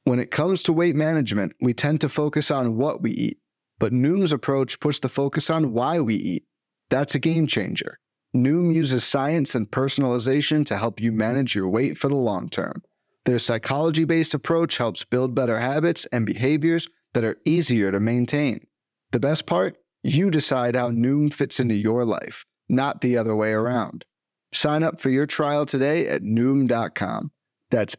When it comes to weight management, we tend to focus on what we eat, but Noom's approach puts the focus on why we eat. That's a game changer. Noom uses science and personalization to help you manage your weight for the long term. Their psychology-based approach helps build better habits and behaviors that are easier to maintain. The best part? You decide how Noom fits into your life, not the other way around. Sign up for your trial today at Noom.com. That's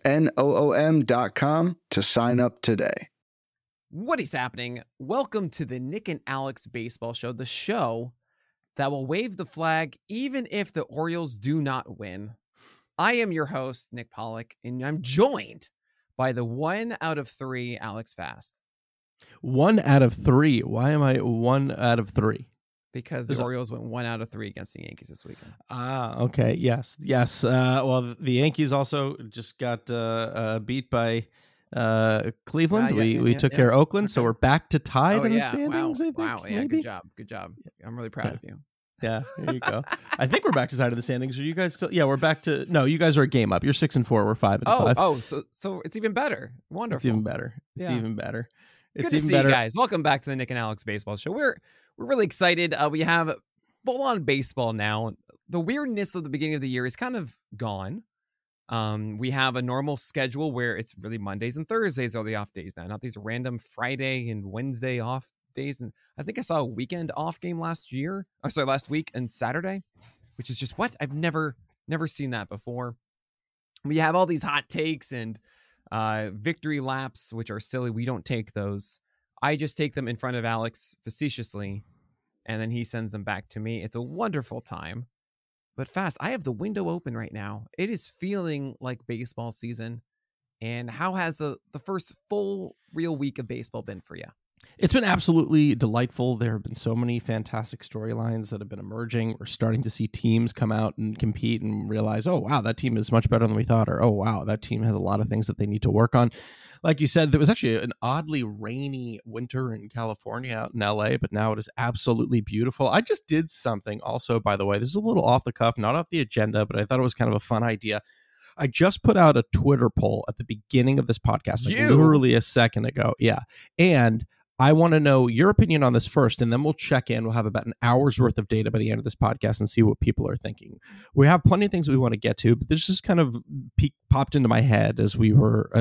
Noom.com to sign up today. What is happening? Welcome to the Nick and Alex Baseball Show, the show that will wave the flag even if the Orioles do not win. I am your host, Nick Pollock, and I'm joined by the 1 out of 3 Alex Fast. 1 out of 3. Why am I 1 out of 3? Because the Orioles went 1 out of 3 against the Yankees this weekend. Okay. Yes. Well, the Yankees also just got beat by Cleveland. We took care of Oakland, so we're back to tied in the standings. Wow. I think. Wow. Yeah. Maybe? Good job. I'm really proud of you. Yeah, there you go. I think we're back to side of the standings. Are you guys still? Yeah, we're back to. No, you guys are a game up. You're 6-4. We're 5-5. Oh, so it's even better. Wonderful. It's even better. It's even better. Good to see you guys. Welcome back to the Nick and Alex Baseball Show. We're really excited. We have full-on baseball now. The weirdness of the beginning of the year is kind of gone. We have a normal schedule where it's really Mondays and Thursdays are the off days now, not these random Friday and Wednesday off days. And I think I saw a weekend off game last week and Saturday, which is just what I've never seen that before. We have all these hot takes and victory laps, which are silly. We don't take those. I just take them in front of Alex facetiously, and then he sends them back to me. It's a wonderful time. But Fast, I have the window open right now. It is feeling like baseball season. And how has the first full real week of baseball been for you? It's been absolutely delightful. There have been so many fantastic storylines that have been emerging. We're starting to see teams come out and compete and realize, oh, wow, that team is much better than we thought. Or, oh, wow, that team has a lot of things that they need to work on. Like you said, there was actually an oddly rainy winter in California out in LA, but now it is absolutely beautiful. I just did something also, by the way. This is a little off the cuff, not off the agenda, but I thought it was kind of a fun idea. I just put out a Twitter poll at the beginning of this podcast, literally a second ago. Yeah. And I want to know your opinion on this first, and then we'll check in. We'll have about an hour's worth of data by the end of this podcast and see what people are thinking. We have plenty of things we want to get to, but this just kind of popped into my head as we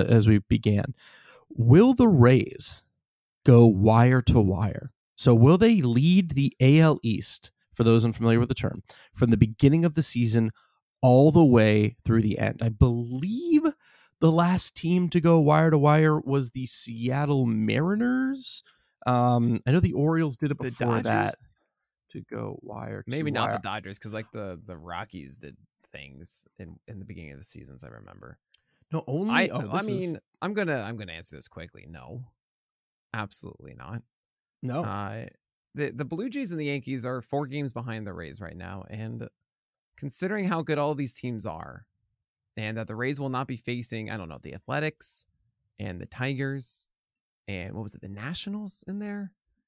began. Will the Rays go wire to wire? So will they lead the AL East, for those unfamiliar with the term, from the beginning of the season all the way through the end? I believe the last team to go wire to wire was the Seattle Mariners. I know the Orioles did it before that. To go wire, maybe not the Dodgers, because like the Rockies did things in the beginning of the seasons. I remember. No, only. I'm gonna answer this quickly. No, absolutely not. No. The Blue Jays and the Yankees are 4 games behind the Rays right now, and considering how good all these teams are, and that the Rays will not be facing, I don't know, the Athletics and the Tigers and the Nationals in there.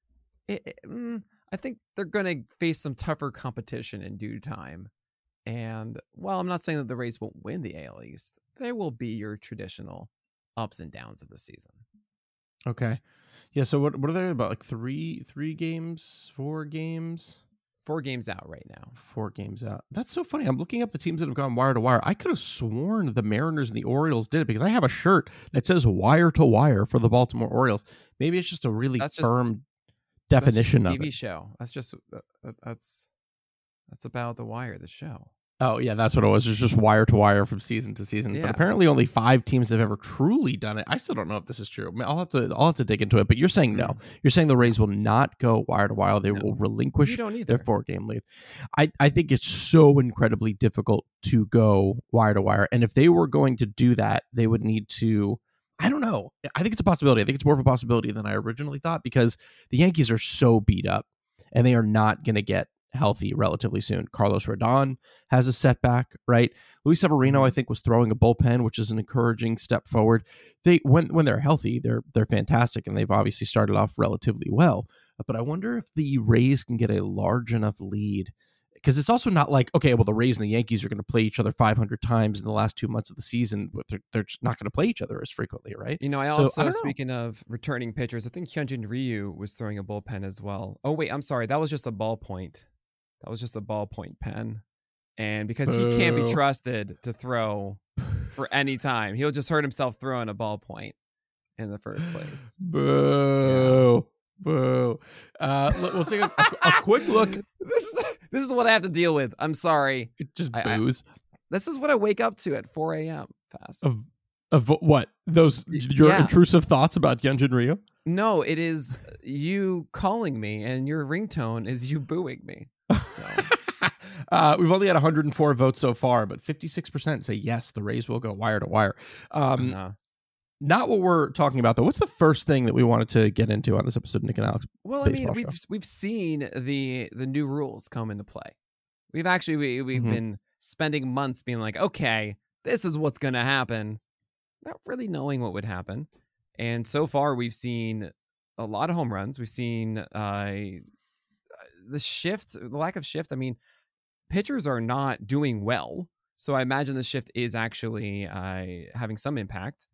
I think they're going to face some tougher competition in due time. And while I'm not saying that the Rays won't win the AL East, they will be your traditional ups and downs of the season. Okay. Yeah. So what are they about? Like 3 games, 4 games? 4 games out right now. 4 games out. That's so funny. I'm looking up the teams that have gone wire to wire. I could have sworn the Mariners and the Orioles did it because I have a shirt that says wire to wire for the Baltimore Orioles. Maybe it's just a really firm definition of it. TV show. That's just that's about the wire, the show. Oh yeah, that's what it was. It's just wire to wire from season to season. Yeah. But apparently only 5 teams have ever truly done it. I still don't know if this is true. I'll have to dig into it. But you're saying no. You're saying the Rays will not go wire to wire. They will relinquish their 4-game lead. I think it's so incredibly difficult to go wire to wire. And if they were going to do that, they would need to. I don't know. I think it's a possibility. I think it's more of a possibility than I originally thought because the Yankees are so beat up and they are not going to get healthy relatively soon. Carlos Rodon has a setback, right? Luis Severino, I think, was throwing a bullpen, which is an encouraging step forward. They when they're healthy, they're fantastic, and they've obviously started off relatively well. But I wonder if the Rays can get a large enough lead because it's also not like, okay, well, the Rays and the Yankees are going to play each other 500 times in the last 2 months of the season, but they're just not going to play each other as frequently, right? I also, speaking of returning pitchers, I think Hyunjin Ryu was throwing a bullpen as well. Oh, wait, I'm sorry. That was just a ballpoint. That was just a ballpoint pen. And because he can't be trusted to throw for any time, he'll just hurt himself throwing a ballpoint in the first place. Boo. Yeah. Boo. We'll take a quick look. This is what I have to deal with. I'm sorry. Just booze. This is what I wake up to at 4 a.m. Fast. Of what? Your intrusive thoughts about Hyunjin Ryu? No, it is you calling me, and your ringtone is you booing me. So. We've only had 104 votes so far, but 56% say yes, the Rays will go wire to wire. Not what we're talking about, though. What's the first thing that we wanted to get into on this episode of Nick and Alex? Well, I mean, we've seen the new rules come into play. We've been spending months being like, okay, this is what's going to happen, not really knowing what would happen. And so far, we've seen a lot of home runs. We've seen the lack of shift. I mean, pitchers are not doing well, so I imagine the shift is actually having some impact.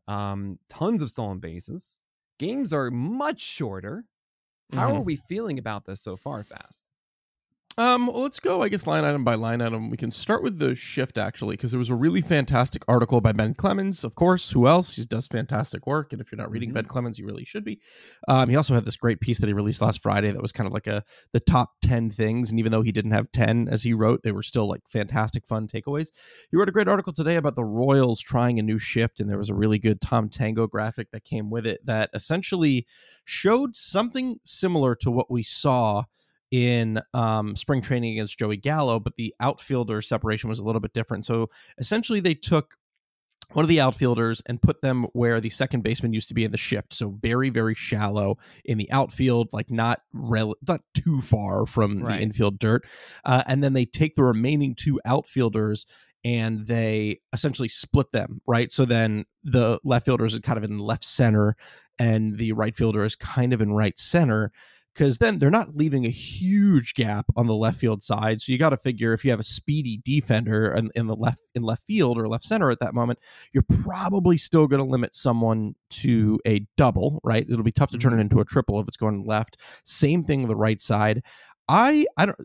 Tons of stolen bases. Games are much shorter. How are we feeling about this so far, Fast? Well, let's go, I guess, line item by line item. We can start with the shift, actually, because there was a really fantastic article by Ben Clemens, of course. Who else? He does fantastic work, and if you're not reading Ben Clemens, you really should be. He also had this great piece that he released last Friday that was kind of like the top 10 things, and even though he didn't have 10, as he wrote, they were still like fantastic, fun takeaways. He wrote a great article today about the Royals trying a new shift, and there was a really good Tom Tango graphic that came with it that essentially showed something similar to what we saw in spring training against Joey Gallo, but the outfielder separation was a little bit different. So essentially they took one of the outfielders and put them where the second baseman used to be in the shift. So very, very shallow in the outfield, like not too far from the infield dirt. And then they take the remaining two outfielders and they essentially split them, right? So then the left fielder is kind of in left center and the right fielder is kind of in right center, because then they're not leaving a huge gap on the left field side. So you got to figure if you have a speedy defender in left field or left center at that moment, you're probably still going to limit someone to a double, right? It'll be tough to turn it into a triple if it's going left. Same thing with the right side. I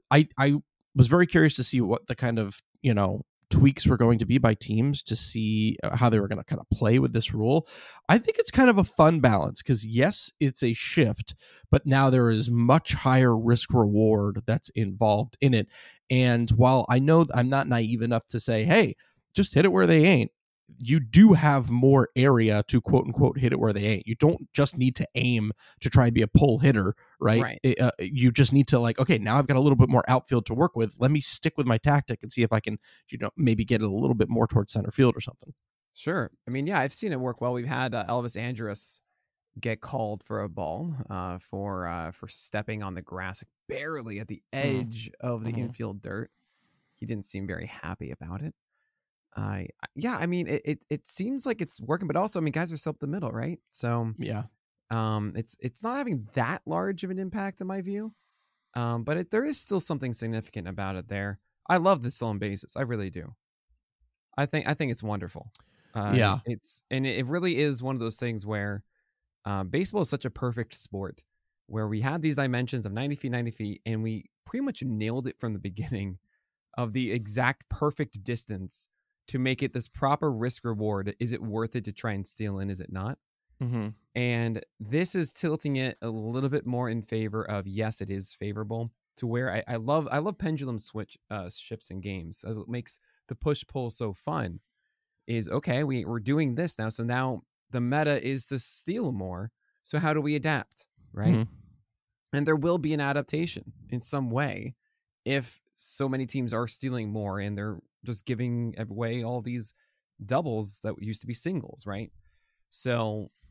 was very curious to see what the kind of, tweaks were going to be by teams to see how they were going to kind of play with this rule. I think it's kind of a fun balance because yes, it's a shift, but now there is much higher risk reward that's involved in it. And while I know I'm not naive enough to say, hey, just hit it where they ain't, you do have more area to quote unquote hit it where they ain't. You don't just need to aim to try and be a pull hitter, right? You just need to okay, now I've got a little bit more outfield to work with. Let me stick with my tactic and see if I can, maybe get it a little bit more towards center field or something. Sure. I mean, yeah, I've seen it work well. We've had Elvis Andrus get called for a ball for stepping on the grass barely at the edge of the infield dirt. He didn't seem very happy about it. I mean, it seems like it's working, but also, I mean, guys are still up the middle, right? So yeah, it's not having that large of an impact in my view, but there is still something significant about it there. I love the stolen bases, I really do. I think it's wonderful. It really is one of those things where baseball is such a perfect sport where we had these dimensions of 90 feet, and we pretty much nailed it from the beginning of the exact perfect distance to make it this proper risk reward. Is it worth it to try and steal in? Is it not? And this is tilting it a little bit more in favor of, yes, it is favorable to where I love pendulum shifts in games. What makes the push pull so fun is, okay, we're doing this now. So now the meta is to steal more. So how do we adapt? Right. And there will be an adaptation in some way if so many teams are stealing more and they're just giving away all these doubles that used to be singles, right? So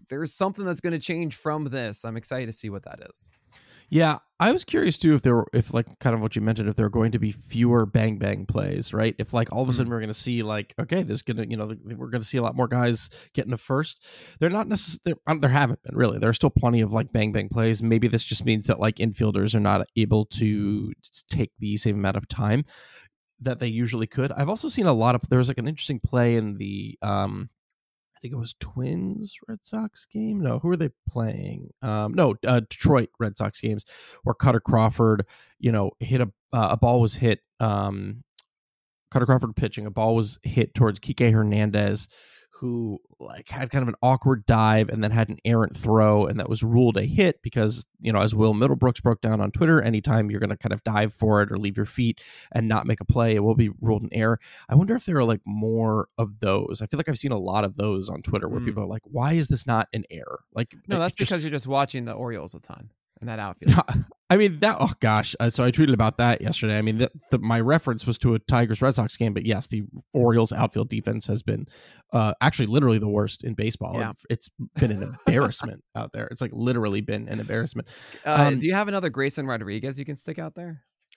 there's something that's going to change from this. I'm excited to see what that is. Yeah, I was curious too if like kind of what you mentioned, if there are going to be fewer bang bang plays, right? If like all of a sudden we're going to see like, okay, there's gonna, we're going to see a lot more guys getting to first. They're not necessarily, there haven't been really. There are still plenty of like bang bang plays. Maybe this just means that like infielders are not able to take the same amount of time that they usually could. I've also seen a lot of, there was like an interesting play in the I think it was Twins Red Sox game. No, who were they playing? Detroit Red Sox games where Cutter Crawford, hit a ball was hit. Cutter Crawford pitching, a ball was hit towards Kike Hernandez, who like had kind of an awkward dive and then had an errant throw, and that was ruled a hit because, as Will Middlebrooks broke down on Twitter, anytime you're going to kind of dive for it or leave your feet and not make a play, it will be ruled an error. I wonder if there are like more of those. I feel like I've seen a lot of those on Twitter where people are like, why is this not an error? Like, no, that's because you're just watching the Orioles a ton in that outfield. I mean, so I tweeted about that yesterday. I mean, my reference was to a Tigers Red Sox game, but yes, the Orioles outfield defense has been actually literally the worst in baseball. Yeah. It's been an embarrassment out there. It's like literally been an embarrassment. Do you have another Grayson Rodriguez you can stick out there?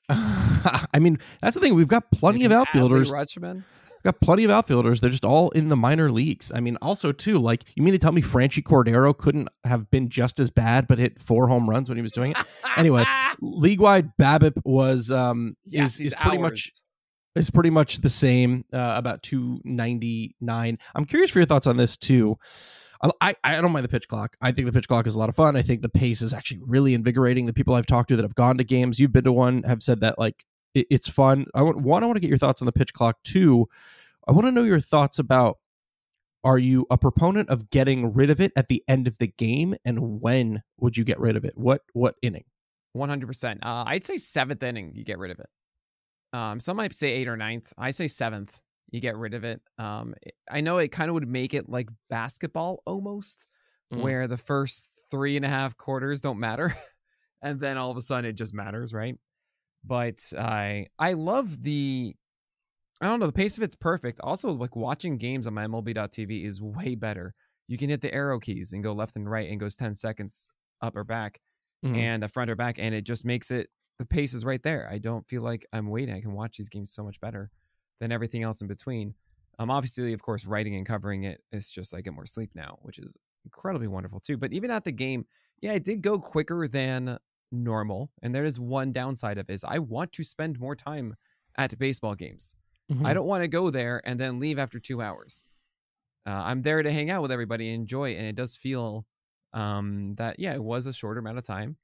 I mean, that's the thing. We've got plenty of outfielders. Rutschman? Got plenty of outfielders. They're just all in the minor leagues. I mean, also too, like, you mean to tell me Franchy Cordero couldn't have been just as bad but hit 4 home runs when he was doing it? Anyway, league-wide BABIP was is pretty much the same, about 299. I'm curious for your thoughts on this too. I don't mind the pitch clock. I think the pitch clock is a lot of fun. I think the pace is actually really invigorating. The people I've talked to that have gone to games, you've been to one, have said that like it's fun. I want to get your thoughts on the pitch clock. 2, I want to know your thoughts about, are you a proponent of getting rid of it at the end of the game, and when would you get rid of it? What inning? 100%. I'd say 7th inning you get rid of it. Some might say 8th or 9th. I say 7th you get rid of it. I know it kind of would make it like basketball almost, where the first 3.5 quarters don't matter, and then all of a sudden it just matters, right? But I love the pace of it's perfect. Also, like, watching games on my MLB.TV is way better. You can hit the arrow keys and go left and right, and goes 10 seconds up or back, and a front or back, and it just makes it, the pace is right there. I don't feel like I'm waiting. I can watch these games so much better than everything else in between. Obviously, of course, writing and covering it is just, I get more sleep now, which is incredibly wonderful too. But even at the game, yeah, it did go quicker than normal, and there is one downside of it, is I want to spend more time at baseball games. I don't want to go there and then leave after 2 hours. I'm there to hang out with everybody and enjoy it, and it does feel that, yeah, it was a shorter amount of time,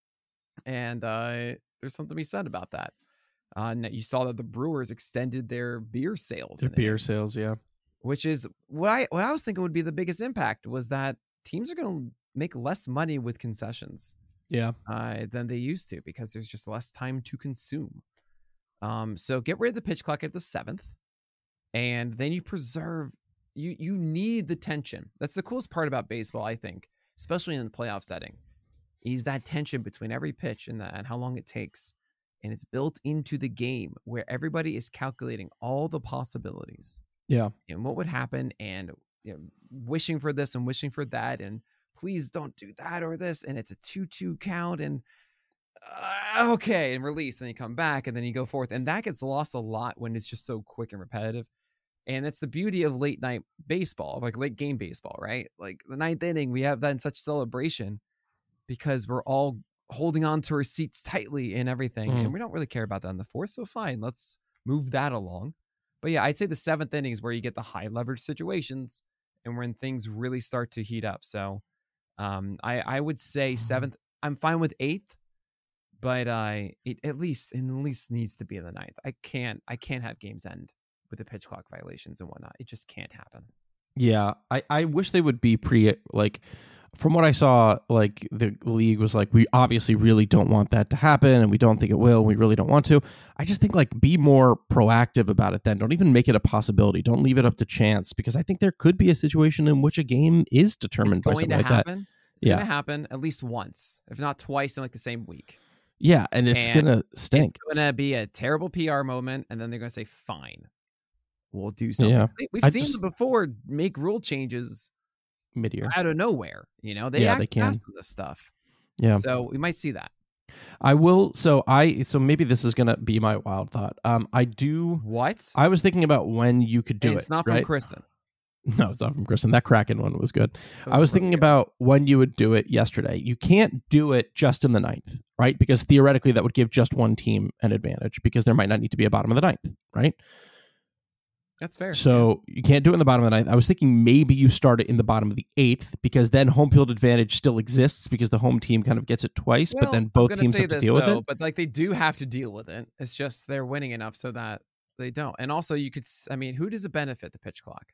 and there's something to be said about that. You saw that the Brewers extended their beer sales. Yeah. Which is what I was thinking would be the biggest impact, was that teams are going to make less money with concessions. Yeah. Than they used to, because there's just less time to consume. So get rid of the pitch clock at the 7th, and then you preserve. You need the tension. That's the coolest part about baseball, I think, especially in the playoff setting, is that tension between every pitch and how long it takes, and it's built into the game where everybody is calculating all the possibilities. Yeah, and what would happen, and wishing for this and wishing for that, and please don't do that or this, and it's a 2-2 count, and okay, and release, and you come back, and then you go forth, and that gets lost a lot when it's just so quick and repetitive. And that's the beauty of late night baseball, like late game baseball, right? Like the 9th inning, we have that in such celebration because we're all holding on to our seats tightly and everything, and we don't really care about that in the 4th. So fine, let's move that along. But yeah, I'd say the 7th inning is where you get the high leverage situations and when things really start to heat up. So I would say 7th. I'm fine with 8th, but it at least needs to be in the 9th. I can't have games end with the pitch clock violations and whatnot. It just can't happen. Yeah, I wish they would be like, from what I saw, like the league was like, we obviously really don't want that to happen, and we don't think it will. We really don't want to. I just think, like, be more proactive about it then. Don't even make it a possibility. Don't leave it up to chance, because I think there could be a situation in which a game is determined by something like that. It's going to happen at least once, if not twice, in like the same week. Yeah, and it's going to stink. It's going to be a terrible PR moment, and then they're going to say, fine, we'll do something. Yeah. We've seen them before make rule changes mid-year. out of nowhere. They Yeah, they act can. fast on this stuff. Yeah. So we might see that. I will. So maybe this is gonna be my wild thought. What? I was thinking about when you could do And it. it's not from right? Kristen. No, it's not from Kristen. That Kraken one was good. It I was really thinking good. about when you would do it yesterday. You can't do it just in the 9th, right? Because theoretically that would give just one team an advantage because there might not need to be a bottom of the 9th, right? That's fair. So you can't do it in the bottom of the 9th. I was thinking maybe you start it in the bottom of the 8th because then home field advantage still exists because the home team kind of gets it twice, but then both teams have to deal with it. But like they do have to deal with it. It's just they're winning enough so that they don't. And also you could, who does it benefit the pitch clock?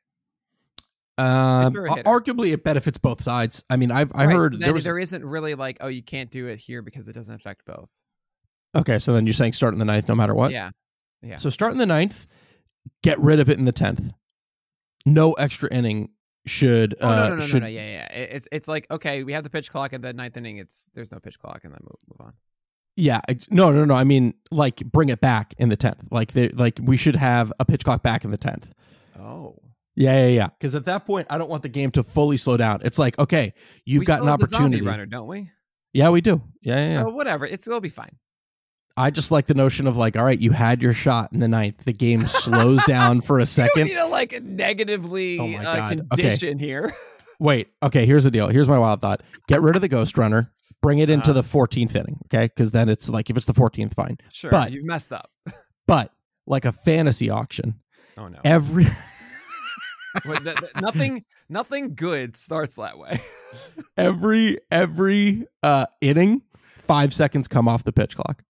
Arguably it benefits both sides. I mean, I heard there isn't really like, oh, you can't do it here because it doesn't affect both. Okay, so then you're saying start in the 9th no matter what? Yeah. So start in the 9th, get rid of it in the 10th. No extra inning should. No. Yeah. It's like, okay, we have the pitch clock at the 9th inning. There's no pitch clock, and then move on. Yeah, no. I mean, like bring it back in the 10th. Like we should have a pitch clock back in the 10th. Oh. Yeah. Because at that point, I don't want the game to fully slow down. It's like, okay, you've got an opportunity. The zombie runner, don't we? Yeah, we do. Yeah. So whatever, it'll be fine. I just like the notion of like, all right, you had your shot in the 9th. The game slows down for a second. You need to negatively condition here. Wait, okay, here's the deal. Here's my wild thought. Get rid of the ghost runner. Bring it into the 14th inning, okay? Because then it's like, if it's the 14th, fine. Sure, but you messed up. But like a fantasy auction. Oh no. Nothing good starts that way. every inning, 5 seconds come off the pitch clock.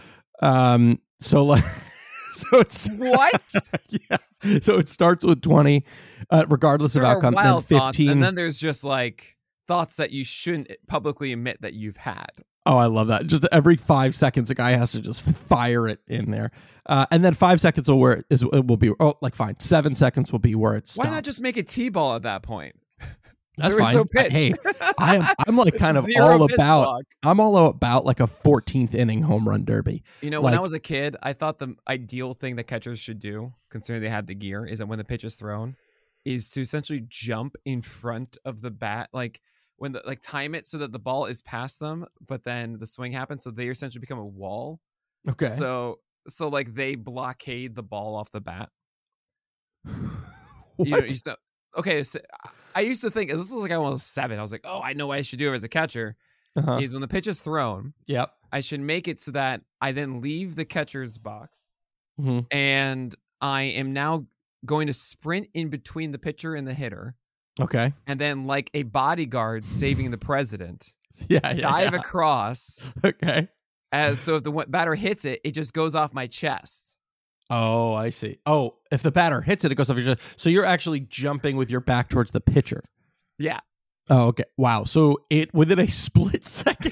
So it's what? Yeah. So it starts with 20, regardless of outcome. Then 15, thoughts, and then there's just like thoughts that you shouldn't publicly admit that you've had. Oh, I love that. Just every 5 seconds, a guy has to just fire it in there. And then 5 seconds it will be, like fine. 7 seconds will be where it stops. Why not just make a T-ball at that point? That's fine. No pitch. Hey, I'm like kind of I'm all about like a 14th inning home run derby. When I was a kid, I thought the ideal thing that catchers should do, considering they had the gear, is that when the pitch is thrown, is to essentially jump in front of the bat, like when time it so that the ball is past them, but then the swing happens, so they essentially become a wall. Okay. So like they blockade the ball off the bat. What? Okay, so I used to think, this was like I was 7. I was like, oh, I know what I should do as a catcher. Is when the pitch is thrown, yep, I should make it so that I then leave the catcher's box, and I am now going to sprint in between the pitcher and the hitter. Okay. And then like a bodyguard saving the president. Dive across. Okay. So if the batter hits it, it just goes off my chest. Oh, I see. Oh, if the batter hits it, it goes off your chest. So you're actually jumping with your back towards the pitcher. Yeah. Oh, okay. Wow. So within a split second,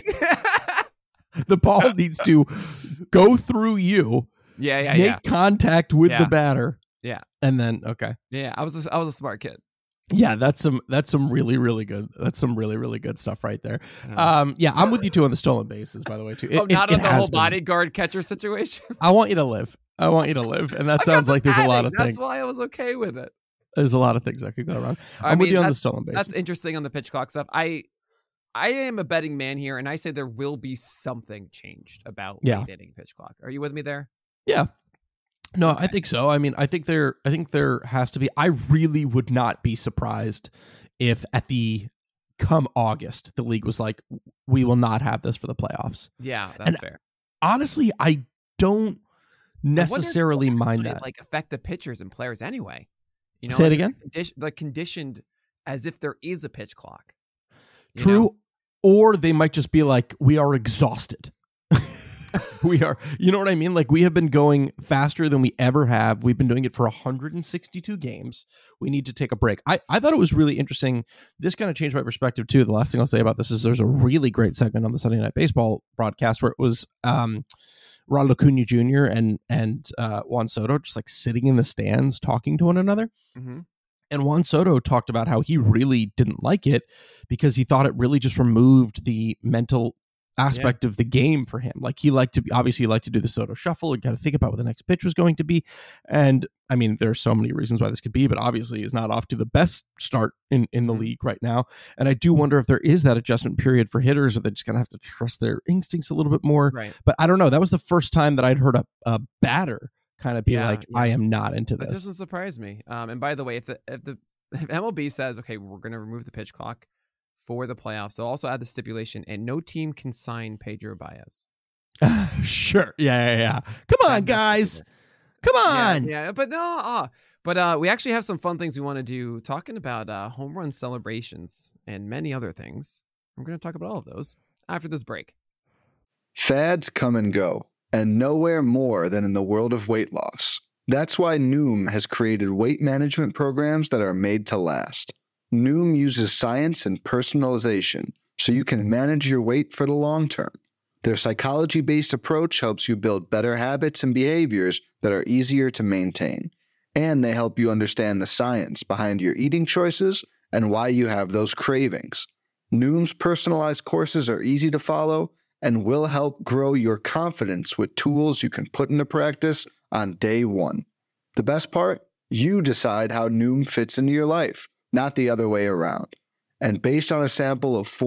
the ball needs to go through you. Make contact with the batter. Yeah. And then Yeah, I was a smart kid. Yeah, that's some really, really good. That's some really, really good stuff right there. Yeah, I'm with you too on the stolen bases, by the way, too. Not on the whole bodyguard catcher situation. I want you to live. And that sounds like there's a lot of things. That's why I was okay with it. There's a lot of things that could go wrong. I'm with you on the stolen bases. That's interesting on the pitch clock stuff. I am a betting man here, and I say there will be something changed about late inning pitch clock. Are you with me there? Yeah. No, okay. I think so. I mean, I think there has to be. I really would not be surprised if come August, the league was like, we will not have this for the playoffs. Yeah, that's fair. Honestly, I don't necessarily mind that. Like affect the pitchers and players anyway. Say it again. Conditioned as if there is a pitch clock. True. Or they might just be like, we are exhausted. We are, you know what I mean? Like we have been going faster than we ever have. We've been doing it for 162 games. We need to take a break. I thought it was really interesting. This kind of changed my perspective too. The last thing I'll say about this is there's a really great segment on the Sunday Night Baseball broadcast where it was Ronald Acuna Jr. and Juan Soto just like sitting in the stands talking to one another. Mm-hmm. And Juan Soto talked about how he really didn't like it because he thought it really just removed the mental aspect of the game for him. Like he liked to do the Soto shuffle and kind of think about what the next pitch was going to be. And I mean, there are so many reasons why this could be, but obviously is not off to the best start in the league right now. And I do wonder if there is that adjustment period for hitters, or they're just going to have to trust their instincts a little bit more. Right. But I don't know. That was the first time that I'd heard a batter kind of be I am not into this. That doesn't surprise me. And by the way, if MLB says, okay, we're going to remove the pitch clock for the playoffs, they'll also add the stipulation, and no team can sign Pedro Baez. Sure. Yeah. Come on, guys. Come on. Yeah. But no. But we actually have some fun things we want to do, talking about home run celebrations and many other things. We're going to talk about all of those after this break. Fads come and go, and nowhere more than in the world of weight loss. That's why Noom has created weight management programs that are made to last. Noom uses science and personalization so you can manage your weight for the long term. Their psychology-based approach helps you build better habits and behaviors that are easier to maintain. And they help you understand the science behind your eating choices and why you have those cravings. Noom's personalized courses are easy to follow and will help grow your confidence with tools you can put into practice on day one. The best part? You decide how Noom fits into your life, not the other way around. And based on a sample of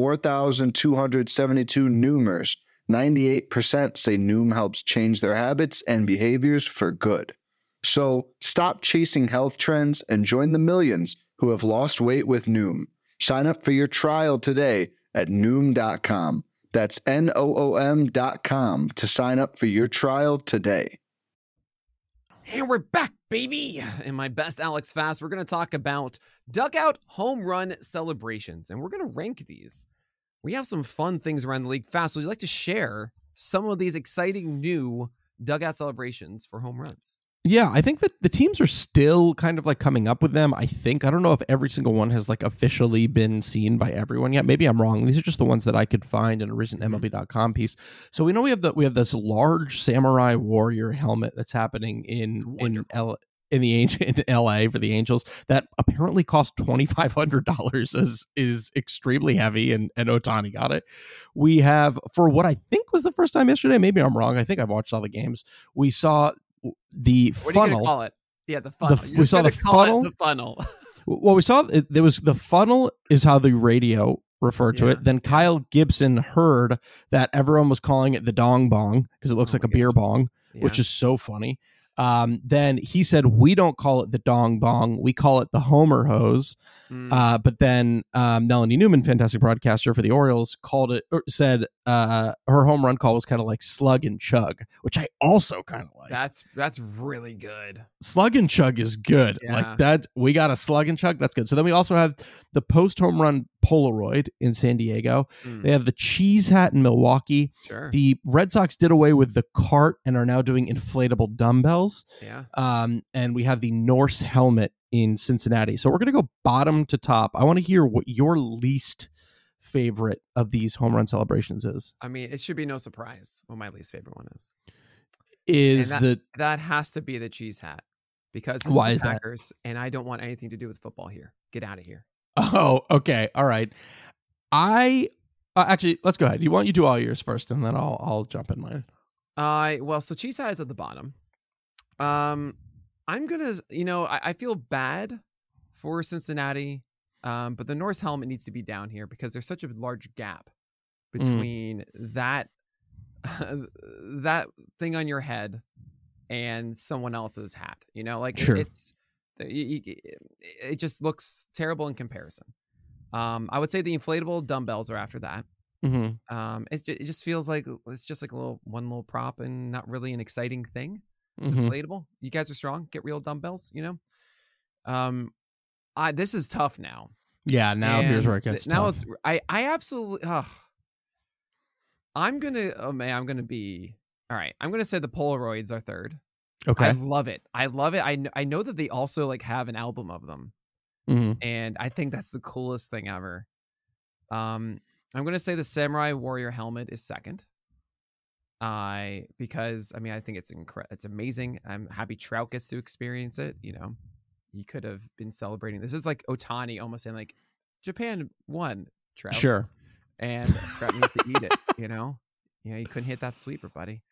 4,272 Noomers, 98% say Noom helps change their habits and behaviors for good. So stop chasing health trends and join the millions who have lost weight with Noom. Sign up for your trial today at Noom.com. That's Noom.com to sign up for your trial today. And we're back, baby. In my best Alex Fast, we're going to talk about dugout home run celebrations, and we're going to rank these. We have some fun things around the league. Fast, would you like to share some of these exciting new dugout celebrations for home runs? Yeah, I think that the teams are still kind of like coming up with them. I don't know if every single one has like officially been seen by everyone yet. Maybe I'm wrong. These are just the ones that I could find in a recent MLB.com piece. So we know we have this large samurai warrior helmet that's happening in LA for the Angels that apparently cost $2,500 is extremely heavy, and Ohtani got it. We have, for what I think was the first time yesterday, maybe I'm wrong, I think I've watched all the games, we saw the funnel. What are you gonna call it? Yeah, the funnel. We saw the funnel. The funnel. Well, we saw there was the funnel is how the radio referred to it. Then Kyle Gibson heard that everyone was calling it the dong bong because it looks like a beer bong, which is so funny. Then he said, we don't call it the dong bong, we call it the Homer hose. But then Melanie Newman, fantastic broadcaster for the Orioles, said her home run call was kind of like slug and chug, which I also kind of like. That's really good. Slug and chug is good. Yeah. Like that, we got a slug and chug. That's good. So then we also have the post home run Polaroid in San Diego. They have the cheese hat in Milwaukee. Sure. The Red Sox did away with the cart and are now doing inflatable dumbbells. Yeah. And we have the Norse helmet in Cincinnati. So we're going to go bottom to top. I want to hear what your least favorite of these home run celebrations is. I mean, it should be no surprise what my least favorite one is. That has to be the cheese hat, because this why is is Packers, and I don't want anything to do with football here. Get out of here. Oh, okay. All right. Actually, let's go ahead. You do all yours first, and then I'll jump in mine. So cheese hat is at the bottom. I'm gonna, I feel bad for Cincinnati, but the Norse helmet needs to be down here because there's such a large gap between that thing on your head and someone else's hat. Sure. It just looks terrible in comparison. I would say the inflatable dumbbells are after that. Mm-hmm. It just feels like it's just like one little prop and not really an exciting thing. It's inflatable. You guys are strong. Get real dumbbells. This is tough now. Yeah. Now here's where it gets tough. I absolutely. I'm gonna be all right. I'm gonna say the Polaroids are third. Okay. I love it. I know that they also like have an album of them, and I think that's the coolest thing ever. I'm gonna say the Samurai Warrior helmet is second. Because I think it's amazing. I'm happy Trout gets to experience it. He could have been celebrating. This is like Ohtani almost saying like, Japan won, Trout. Sure. and Brett needs to eat it. You couldn't hit that sweeper, buddy.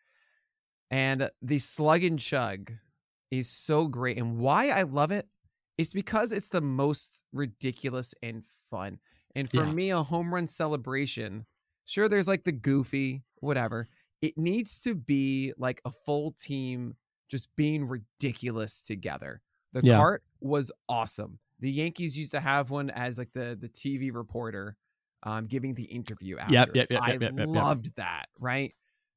And the slug and chug is so great, and why I love it is because it's the most ridiculous and fun. And for me, a home run celebration, sure, there's like the goofy, whatever. It needs to be like a full team just being ridiculous together. The cart was awesome. The Yankees used to have one as like the TV reporter giving the interview after. I loved that, right?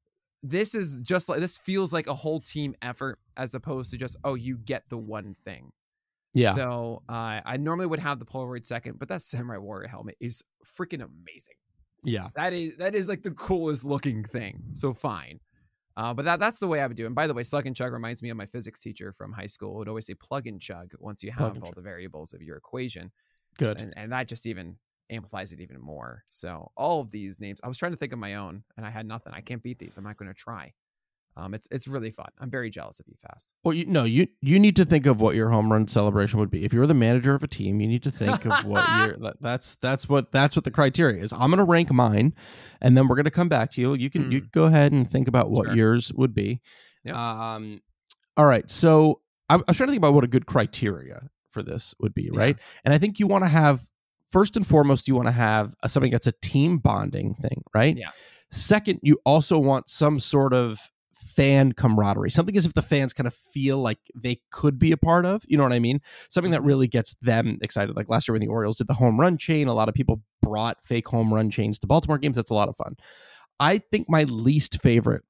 This is just like, this feels like a whole team effort as opposed to just, oh, you get the one thing. Yeah. So I normally would have the Polaroid second, but that Samurai Warrior helmet is freaking amazing. Yeah. That is like the coolest looking thing. So fine. But that's the way I would do it. And by the way, slug and chug reminds me of my physics teacher from high school who would always say plug and chug once you have all the variables of your equation. Good. And that just even amplifies it even more. So all of these names, I was trying to think of my own and I had nothing. I can't beat these. I'm not going to try. It's really fun. I'm very jealous of you, Fast. Well, you need to think of what your home run celebration would be. If you're the manager of a team, you need to think of what that's what the criteria is. I'm going to rank mine, and then we're going to come back to you. You can go ahead and think about what yours would be. Yep. All right. So I was trying to think about what a good criteria for this would be, right? Yeah. And I think you want to have, first and foremost, you want to have something that's a team bonding thing, right? Yes. Second, you also want some sort of fan camaraderie, something as if the fans kind of feel like they could be a part of, you know what I mean? Something that really gets them excited. Like last year when the Orioles did the home run chain, a lot of people brought fake home run chains to Baltimore games. That's a lot of fun. I think my least favorite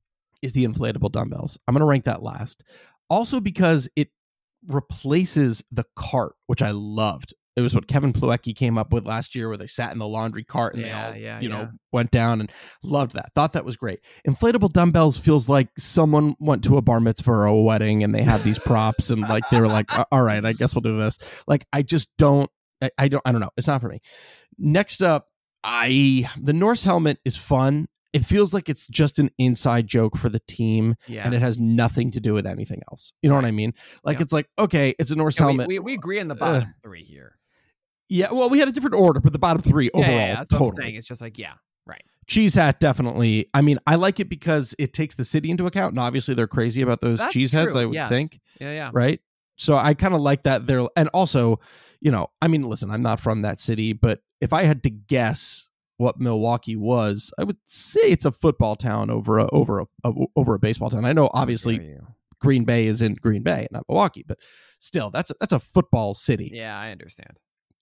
is the inflatable dumbbells. I'm going to rank that last. Also because it replaces the cart, which I loved. It was what Kevin Plawecki came up with last year where they sat in the laundry cart and they all, went down, and loved that. Thought that was great. Inflatable dumbbells feels like someone went to a bar mitzvah or a wedding and they had these props and like they were like, all right, I guess we'll do this. Like, I just don't, I don't know. It's not for me. Next up, the Norse helmet is fun. It feels like it's just an inside joke for the team, and it has nothing to do with anything else. You know what I mean? Like, it's like, okay, it's a Norse helmet. We agree on the bottom three here. Yeah, well, we had a different order, but the bottom three overall, that's what I'm saying. It's just like, right. Cheese hat, definitely. I mean, I like it because it takes the city into account, and obviously they're crazy about those cheese heads, I would think. Yeah. Right? So I kind of like that there. And also, I mean, listen, I'm not from that city, but if I had to guess what Milwaukee was, I would say it's a football town over a baseball town. I know, obviously, Green Bay is in Green Bay, not Milwaukee, but still, that's a football city. Yeah, I understand.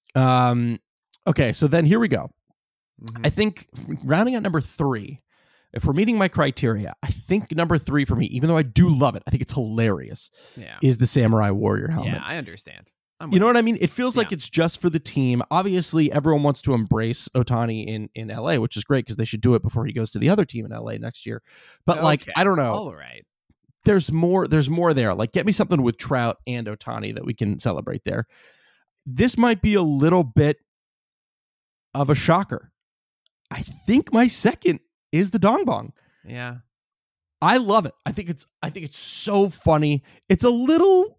Okay, so then here we go. Mm-hmm. I think rounding out number 3, if we're meeting my criteria, I think number 3 for me, even though I do love it, I think it's hilarious, is the Samurai Warrior helmet. Yeah, I understand. You know what I mean? It feels like it's just for the team. Obviously, everyone wants to embrace Ohtani in LA, which is great because they should do it before he goes to the other team in LA next year. But I don't know. All right. There's more there. Like, get me something with Trout and Ohtani that we can celebrate there. This might be a little bit of a shocker. I think my second is the Dong Bong. Yeah. I love it. I think it's so funny. It's a little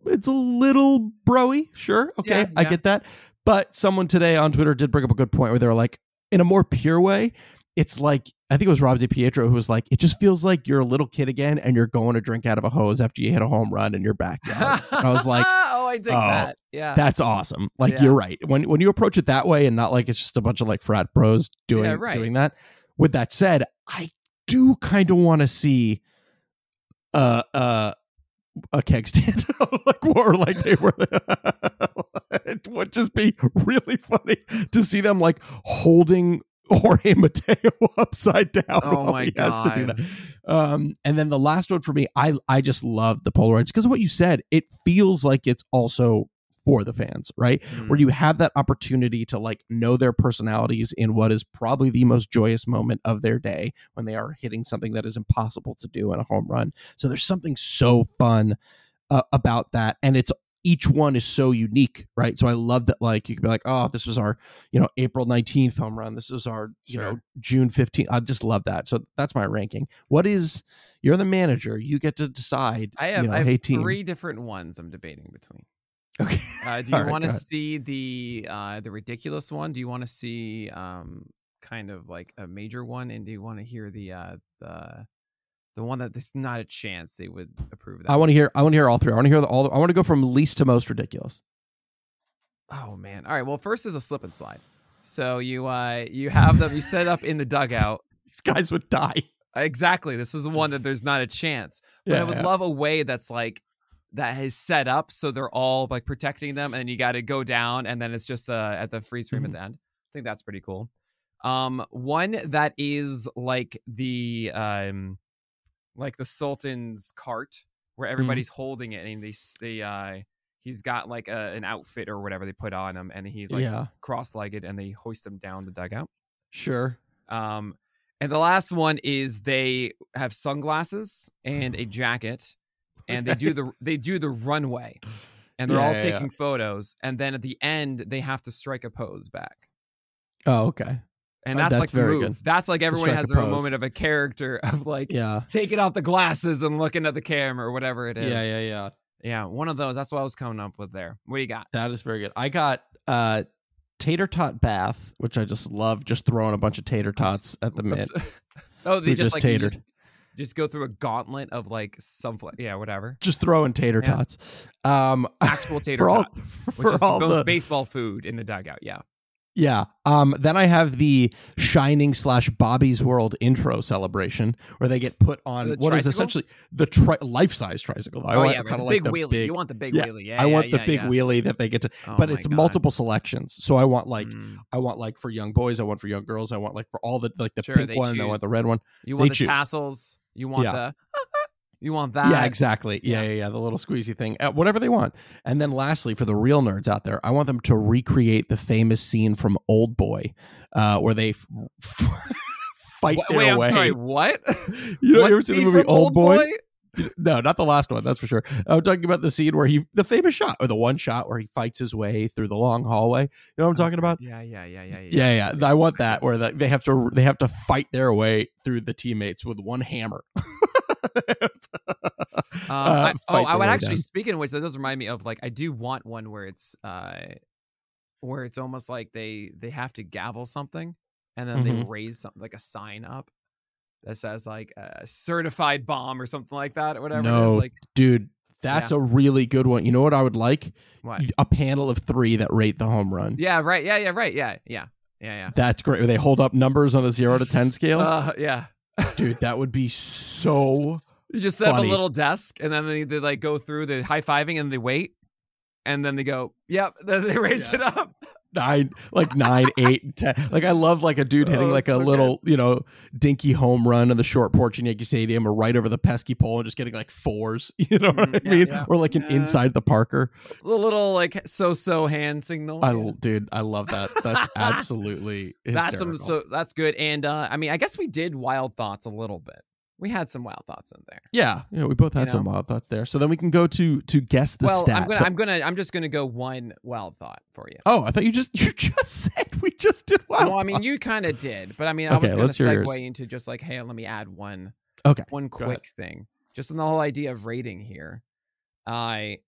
broy, sure. Okay, I get that. But someone today on Twitter did bring up a good point where they were like, in a more pure way, it's like, I think it was Rob DiPietro who was like, it just feels like you're a little kid again and you're going to drink out of a hose after you hit a home run in your backyard. And I was like, I dig that. Yeah. That's awesome. Like, you're right. When you approach it that way and not like it's just a bunch of like frat bros doing that. With that said, I do kind of want to see a keg stand like they were. It would just be really funny to see them like holding Jorge Mateo upside down. Oh my God. Has to do that. And then the last one for me, I just love the Polaroids because of what you said. It feels like it's also for the fans, right? Where you have that opportunity to like know their personalities in what is probably the most joyous moment of their day when they are hitting something that is impossible to do in a home run. So there's something so fun about that. And each one is so unique, right? So I love that, like, you could be like, oh, this was our, April 19th home run. This is our, June 15th. I just love that. So that's my ranking. You're the manager. You get to decide. I have 3 different ones I'm debating between. Okay. Do you want to see the ridiculous one? Do you want to see kind of like a major one, and do you want to hear the one that there's not a chance they would approve of that? I want to hear all three. I want to hear all. I want to go from least to most ridiculous. Oh man! All right. Well, first is a slip and slide. So you have them. You set up in the dugout. These guys would die. Exactly. This is the one that there's not a chance. But I would love a way that's like that is set up so they're all like protecting them, and you got to go down, and then it's just at the freeze frame at the end. I think that's pretty cool. One that is like the Sultan's cart where everybody's holding it, and he's got like an outfit or whatever they put on him, and he's like cross-legged, and they hoist him down the dugout. Sure. And the last one is they have sunglasses and a jacket, and they do the runway, and they're all taking photos, and then at the end they have to strike a pose back. Oh, okay. And that's like the move. Good. That's like everyone has their own moment of a character of like taking off the glasses and looking at the camera or whatever it is. Yeah. One of those. That's what I was coming up with there. What do you got? That is very good. I got tater tot bath, which I just love. Just throwing a bunch of tater tots at the mitt. They just like just go through a gauntlet of like whatever. Just throwing tater tots. Actual tater tots, which is the most baseball food in the dugout. Yeah. Yeah. Then I have the Shining / Bobby's World intro celebration where they get put on what is essentially the life-size tricycle. I want kind of like the wheelie. You want the big wheelie. Yeah, I want the big wheelie that they get to, but it's multiple selections. So I want like for young boys, I want for young girls, I want like for all the like the pink one, I want the red one. You want the tassels. You want the. You want that? Yeah, exactly. Yeah. The little squeezy thing, whatever they want. And then lastly, for the real nerds out there, I want them to recreate the famous scene from Old Boy, where they fight their way. I'm sorry, what? You ever seen the movie Old Boy? No, not the last one. That's for sure. I'm talking about the scene where the famous shot, or the one shot where he fights his way through the long hallway. You know what I'm talking about? Yeah. I want that where they have to fight their way through the teammates with one hammer. I would actually, speaking of which, that does remind me of like I do want one where it's almost like they have to gavel something, and then they raise something like a sign up that says like a certified bomb or something like that or whatever. No, it is. Like, dude, that's a really good one. You know what I would like? What? A panel of 3 that rate the home run. Yeah, right. Yeah, right. Yeah. That's great. They hold up numbers on a 0 to 10 scale. Yeah. Dude, that would be so You just set up a little desk, and then they like go through the high-fiving, and they wait, and then they go, yep, then they raise it up. 9, 8, 10. Like I love like a dude hitting like a little, dinky home run in the short porch in Yankee Stadium, or right over the pesky pole and just getting like 4s. You know what I mean? Yeah. Or like an inside the Parker. A little like so hand signal. Dude, I love that. That's absolutely hysterical. That's good. And I mean, I guess we did wild thoughts a little bit. We had some wild thoughts in there. Yeah, we both had some wild thoughts there. So then we can go to guess the stats. I'm just gonna go one wild thought for you. Oh, I thought you just said we just did wild thoughts. Well, I mean, you kind of did, but I mean, I was gonna segue into just like, hey, let me add one quick thing, just on the whole idea of rating here. I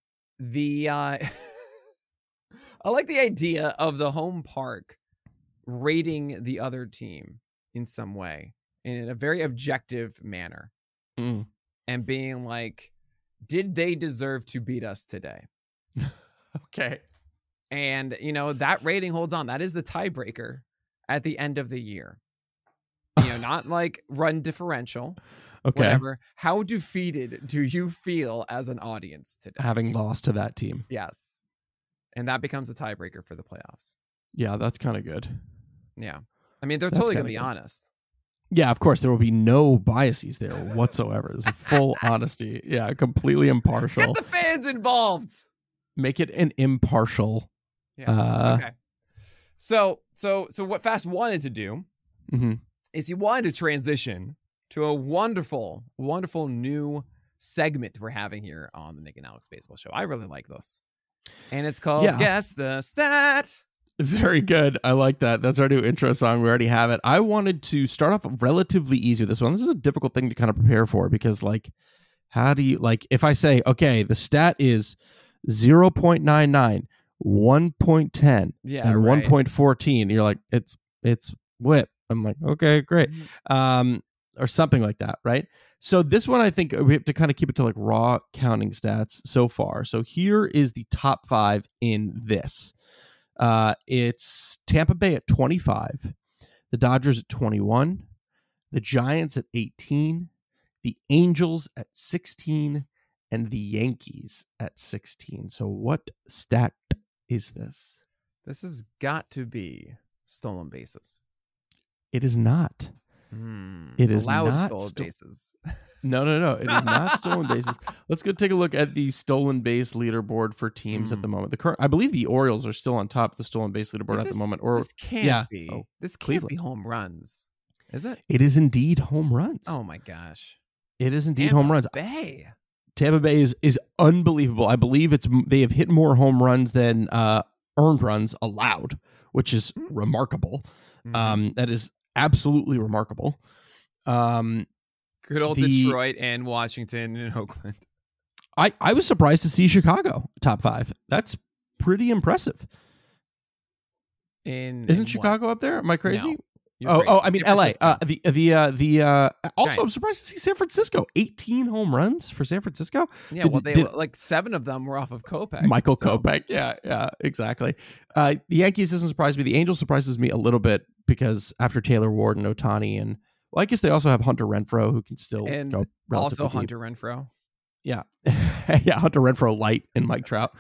like the idea of the home park rating the other team in some way, in a very objective manner, and being like, did they deserve to beat us today? Okay. And, that rating holds on. That is the tiebreaker at the end of the year. Not like run differential. Okay. Whatever. How defeated do you feel as an audience today? Having lost to that team. Yes. And that becomes a tiebreaker for the playoffs. Yeah, that's kind of good. Yeah. I mean, they're totally going to be honest. Yeah, of course, there will be no biases there whatsoever. It's a full honesty. Yeah, completely impartial. Get the fans involved. Make it an impartial. Yeah. Okay. So what Fast wanted to do is he wanted to transition to a wonderful, wonderful new segment we're having here on the Nick and Alex Baseball Show. I really like this. And it's called Guess the Stat. Very good. I like that. That's our new intro song. We already have it. I wanted to start off relatively easy with this one. This is a difficult thing to kind of prepare for because, like, how do you, like, if I say, okay, the stat is 0.99, 1.10, and 1.14, you're like, it's whip. I'm like, okay, great. Or something like that, right? So this one, I think we have to kind of keep it to like raw counting stats so far. So here is the top 5 in this. It's Tampa Bay at 25, the Dodgers at 21, the Giants at 18, the Angels at 16, and the Yankees at 16. So what stat is this? This has got to be stolen bases. It is not. It is allowed not stolen bases. No. It is not stolen bases. Let's go take a look at the stolen base leaderboard for teams at the moment. I believe the Orioles are still on top of the stolen base leaderboard at the moment. Or this can't be. Oh, this can't Cleveland. be home runs, is it? It is indeed home runs. Oh my gosh! It is indeed Tampa home runs. Bay. Tampa Bay is unbelievable. I believe they have hit more home runs than earned runs allowed, which is remarkable. That is absolutely remarkable. Good old Detroit and Washington and Oakland. I was surprised to see Chicago top 5. That's pretty impressive. Isn't Chicago up there? Am I crazy? No, I mean LA. Also, I'm surprised to see San Francisco. 18 home runs for San Francisco. Yeah, like 7 of them were off of Kopech. Michael Kopech. Yeah, exactly. The Yankees doesn't surprise me. The Angels surprises me a little bit because after Taylor Ward and Ohtani, and I guess they also have Hunter Renfroe who can still go. Also deep. Hunter Renfroe. Yeah, yeah, Hunter Renfroe light and Mike Trout.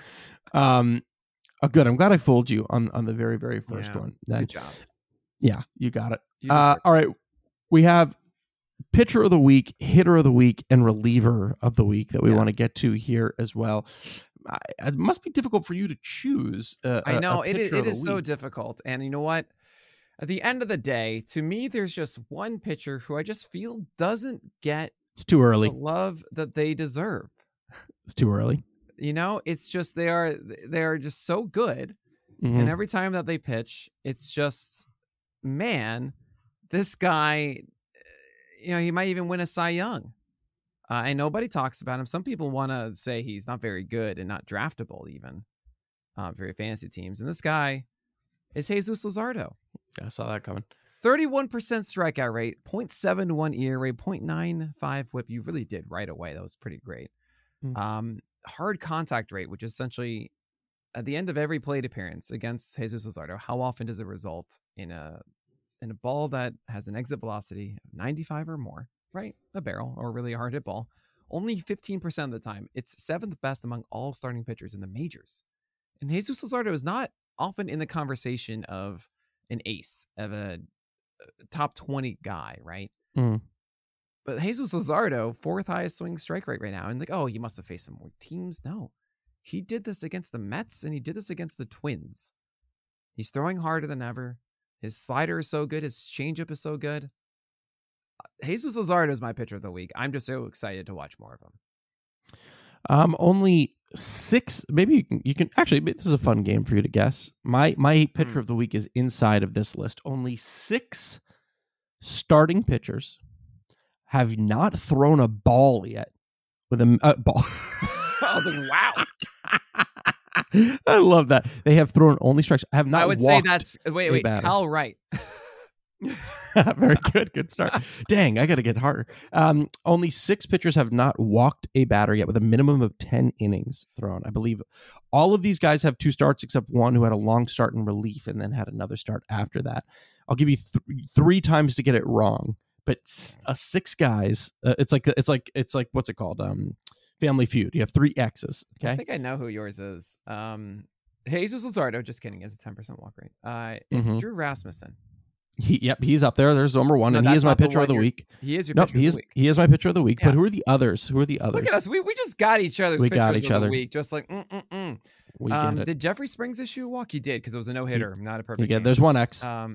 Good. I'm glad I fooled you on the very, very first one. Good job. Yeah, you got it. All right. We have pitcher of the week, hitter of the week, and reliever of the week that we want to get to here as well. It must be difficult for you to choose. I know it is so difficult. And you know what? At the end of the day, to me, there's just one pitcher who I just feel doesn't get it's too early. The love that they deserve. It's too early. You know, it's just they are just so good. And every time that they pitch, it's just, man, this guy, he might even win a Cy Young. And nobody talks about him. Some people want to say he's not very good and not draftable even for your fantasy teams. And this guy is Jesus Luzardo. Yeah, I saw that coming. 31% strikeout rate, 0.71 ERA, 0.95 whip. You really did right away. That was pretty great. Hard contact rate, which essentially at the end of every plate appearance against Jesus Luzardo, how often does it result in a ball that has an exit velocity of 95 or more, right? A barrel or really a hard hit ball. Only 15% of the time. It's 7th best among all starting pitchers in the majors. And Jesus Luzardo is not often in the conversation of an ace, of a top 20 guy, right? But Jesus Luzardo, 4th highest swing strike rate right now. And he must have faced some more teams. No. He did this against the Mets and he did this against the Twins. He's throwing harder than ever. His slider is so good. His changeup is so good. Jesus Luzardo is my pitcher of the week. I'm just so excited to watch more of him. Only 6. Maybe you can actually. This is a fun game for you to guess. My pitcher of the week is inside of this list. Only 6 starting pitchers have not thrown a ball yet with a ball. I was like, wow. I love that. They have thrown only strikes. Have not. I would say that's wait. Kyle Wright. Very good. Good start. Dang, I got to get harder. Only 6 pitchers have not walked a batter yet with a minimum of 10 innings thrown. I believe all of these guys have 2 starts except one who had a long start in relief and then had another start after that. I'll give you 3 times to get it wrong, but 6 guys. It's like what's it called? Family Feud. You have 3 X's. Okay. I think I know who yours is. Jesus Luzardo. Just kidding. Has a 10% walk rate. It's Drew Rasmussen. He's up there. There's number 1, and he is my pitcher of the week. He is your pitcher of the week. He is my pitcher of the week. Yeah. But who are the others? Look at us. We just got each other's pitchers of the week. Just like, We get it. Did Jeffrey Springs issue a walk? He did, because it was a no-hitter, not a perfect game. There's 1 X. No.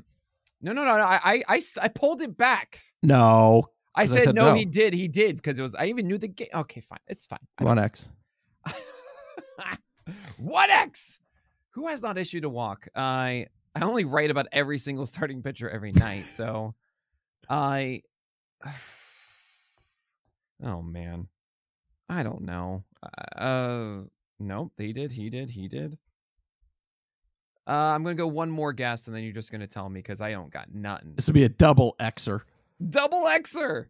I pulled it back. No. I said no, he did, because it was. I even knew the game. Okay, fine. It's fine. 1 X. 1 X. Who has not issued a walk? I only write about every single starting pitcher every night, so oh man, I don't know. Nope, he did. I'm gonna go one more guess, and then you're just gonna tell me because I don't got nothing. This would be a double Xer. Double Xer.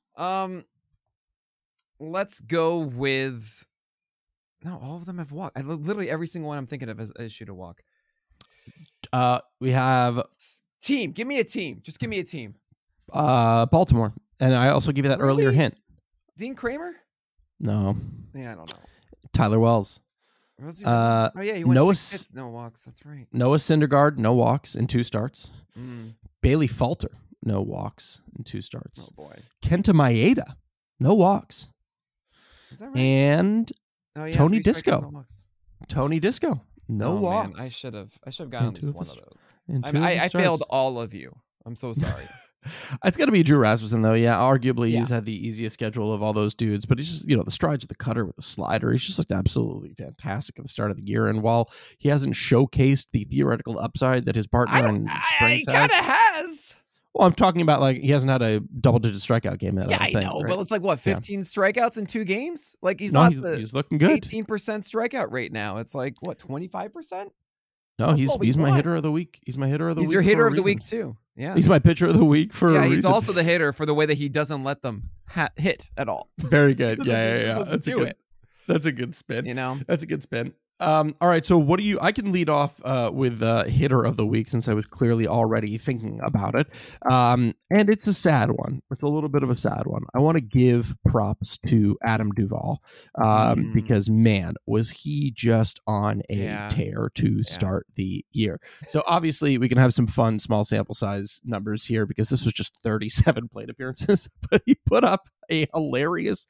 Let's go with. No, all of them have walk. Literally every single one I'm thinking of is shoot a walk. We have Team. Give me a team. Just give me a team. Baltimore, and I also give you that earlier hint. Dean Kramer? No. Yeah, I don't know. Tyler Wells. He went Noah 6 hits, no walks. That's right. Noah Syndergaard, no walks in 2 starts. Mm. Bailey Falter, no walks in 2 starts. Oh boy. Kenta Maeda, no walks. Is that right? And Tony 3 strikeouts, Disco. no walks. Tony Disco, no walks. Man, I should have gotten at least one of those. In 2 I starts. failed all of you. I'm so sorry. It's got to be Drew Rasmussen, though. Yeah, arguably Yeah. he's had the easiest schedule of all those dudes, but he's just, the strides of the cutter with the slider. He's just looked absolutely fantastic at the start of the year. And while he hasn't showcased the theoretical upside that his partner in Springs kind of has. Well, I'm talking about like he hasn't had a double-digit strikeout game yet. I know, right? but it's like what 15 strikeouts in 2 games. Like he's he's looking good. 18% strikeout rate now. It's like what 25%. No, he's my hitter of the week. He's my hitter of the week. He's your hitter of the week too. Yeah, he's my pitcher of the week for. Yeah, a he's reason. also the hitter for the way that he doesn't let them hit at all. Very good. Yeah. That's a good. It. That's a good spin. That's a good spin. All right. So what do you? I can lead off with hitter of the week since I was clearly already thinking about it. And it's a sad one. It's a little bit of a sad one. I want to give props to Adam Duvall because man, was he just on a tear to start the year. So obviously we can have some fun small sample size numbers here because this was just 37 plate appearances, but he put up a hilarious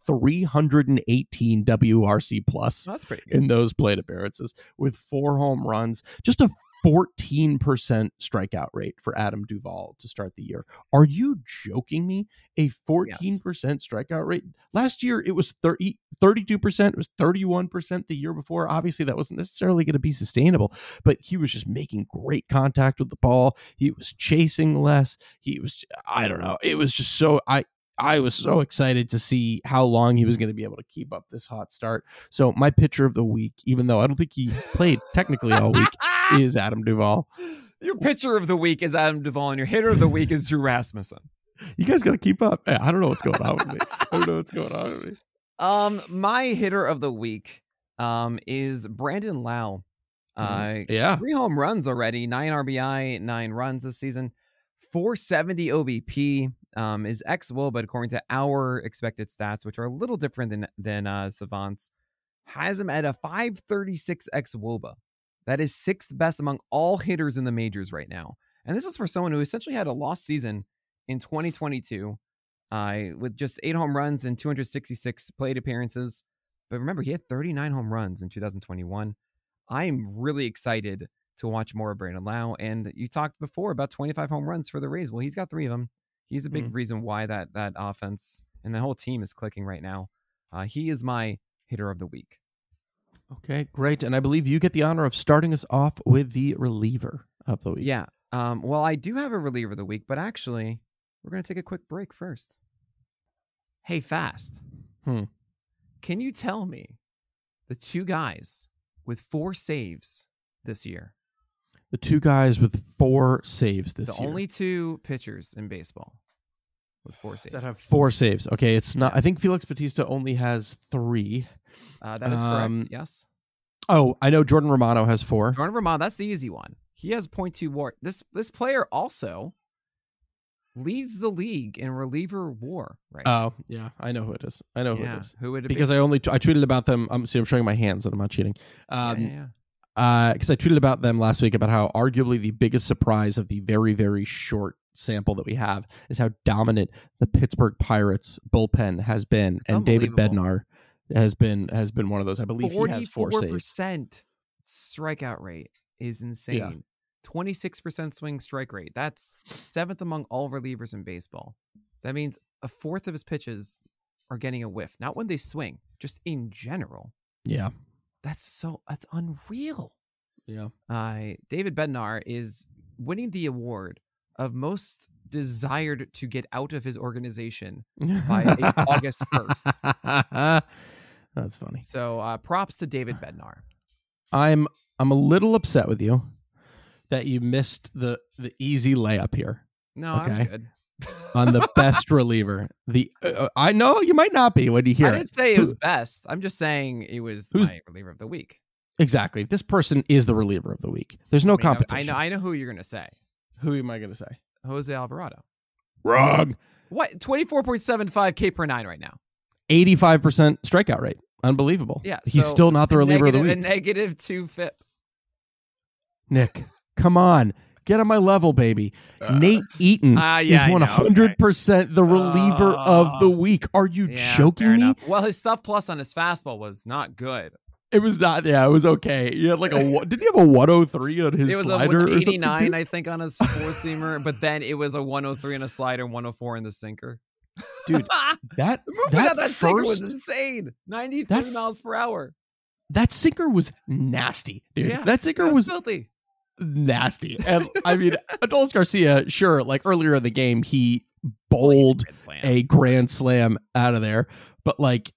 318 WRC plus in those plate appearances with 4 home runs, just a 14% strikeout rate for Adam Duvall to start the year. Are you joking me? A 14% strikeout rate? Last year it was 32%, it was 31% the year before. Obviously that wasn't necessarily going to be sustainable, but he was just making great contact with the ball. He was chasing less. He was, I don't know. It was just so, I was so excited to see how long he was going to be able to keep up this hot start. So my pitcher of the week, even though I don't think he played technically all week, is Adam Duvall. Your pitcher of the week is Adam Duvall, and your hitter of the week is Drew Rasmussen. You guys got to keep up. I don't know what's going on with me. My hitter of the week is Brandon Lau. 3 home runs already, 9 RBI, 9 runs this season, 470 OBP. Is xwOBA, according to our expected stats, which are a little different than Savant's, has him at a 536 xwOBA. That is 6th best among all hitters in the majors right now. And this is for someone who essentially had a lost season in 2022 with just 8 home runs and 266 plate appearances. But remember, he had 39 home runs in 2021. I'm really excited to watch more of Brandon Lau. And you talked before about 25 home runs for the Rays. Well, he's got 3 of them. He's a big reason why that offense and the whole team is clicking right now. He is my hitter of the week. Okay, great. And I believe you get the honor of starting us off with the reliever of the week. Yeah. Well, I do have a reliever of the week, but actually, we're going to take a quick break first. Hey, Fast. Can you tell me the 2 guys with 4 saves this year? The 2 guys with 4 saves this year. The only 2 pitchers in baseball with 4 saves. That have 4 saves. Okay, it's not. I think Felix Bautista only has 3. That is correct. Yes. Oh, I know Jordan Romano has 4. Jordan Romano, that's the easy one. He has 0.2 WAR. This player also leads the league in reliever WAR. Right. Oh, yeah, I know who it is. Who it is. Who would it because be? I tweeted about them. I'm showing my hands and I'm not cheating. Because I tweeted about them last week about how arguably the biggest surprise of the very, very short sample that we have is how dominant the Pittsburgh Pirates bullpen has been, and David Bednar has been one of those. I believe he has 4 saves. 44% strikeout rate is insane. Yeah. 26% swing strike rate. That's 7th among all relievers in baseball. That means a 4th of his pitches are getting a whiff. Not when they swing, just in general. Yeah. That's unreal. Yeah. David Bednar is winning the award of most desired to get out of his organization by August 1st. That's funny. So props to David Bednar. I'm a little upset with you that you missed the easy layup here. No, Okay. I'm good. On the best reliever. I know you might not be when you hear I it. didn't say it was best. I'm just saying it was my reliever of the week. Exactly. This person is the reliever of the week. There's no competition. I know who you're gonna say. Who am I going to say? Jose Alvarado. Wrong. What? 24.75 K per 9 right now. 85% strikeout rate. Unbelievable. Yeah, He's so still not the reliever of the week. A -2 FIP. Nick, come on. Get on my level, baby. Nate Eaton is 100% the reliever of the week. Are you joking me? Well, his stuff plus on his fastball was not good. It was not. Yeah, it was okay. He had like did he have a 103 on his slider? It was a 89, or something? I think, on his four-seamer, but then it was a 103 on a slider, 104 in the sinker. Dude, that sinker was insane. 93 miles per hour. That sinker was nasty, dude. Yeah, that sinker was filthy. Nasty. And I mean, Adolis Garcia, sure, like earlier in the game, he bowled a grand slam out of there, but like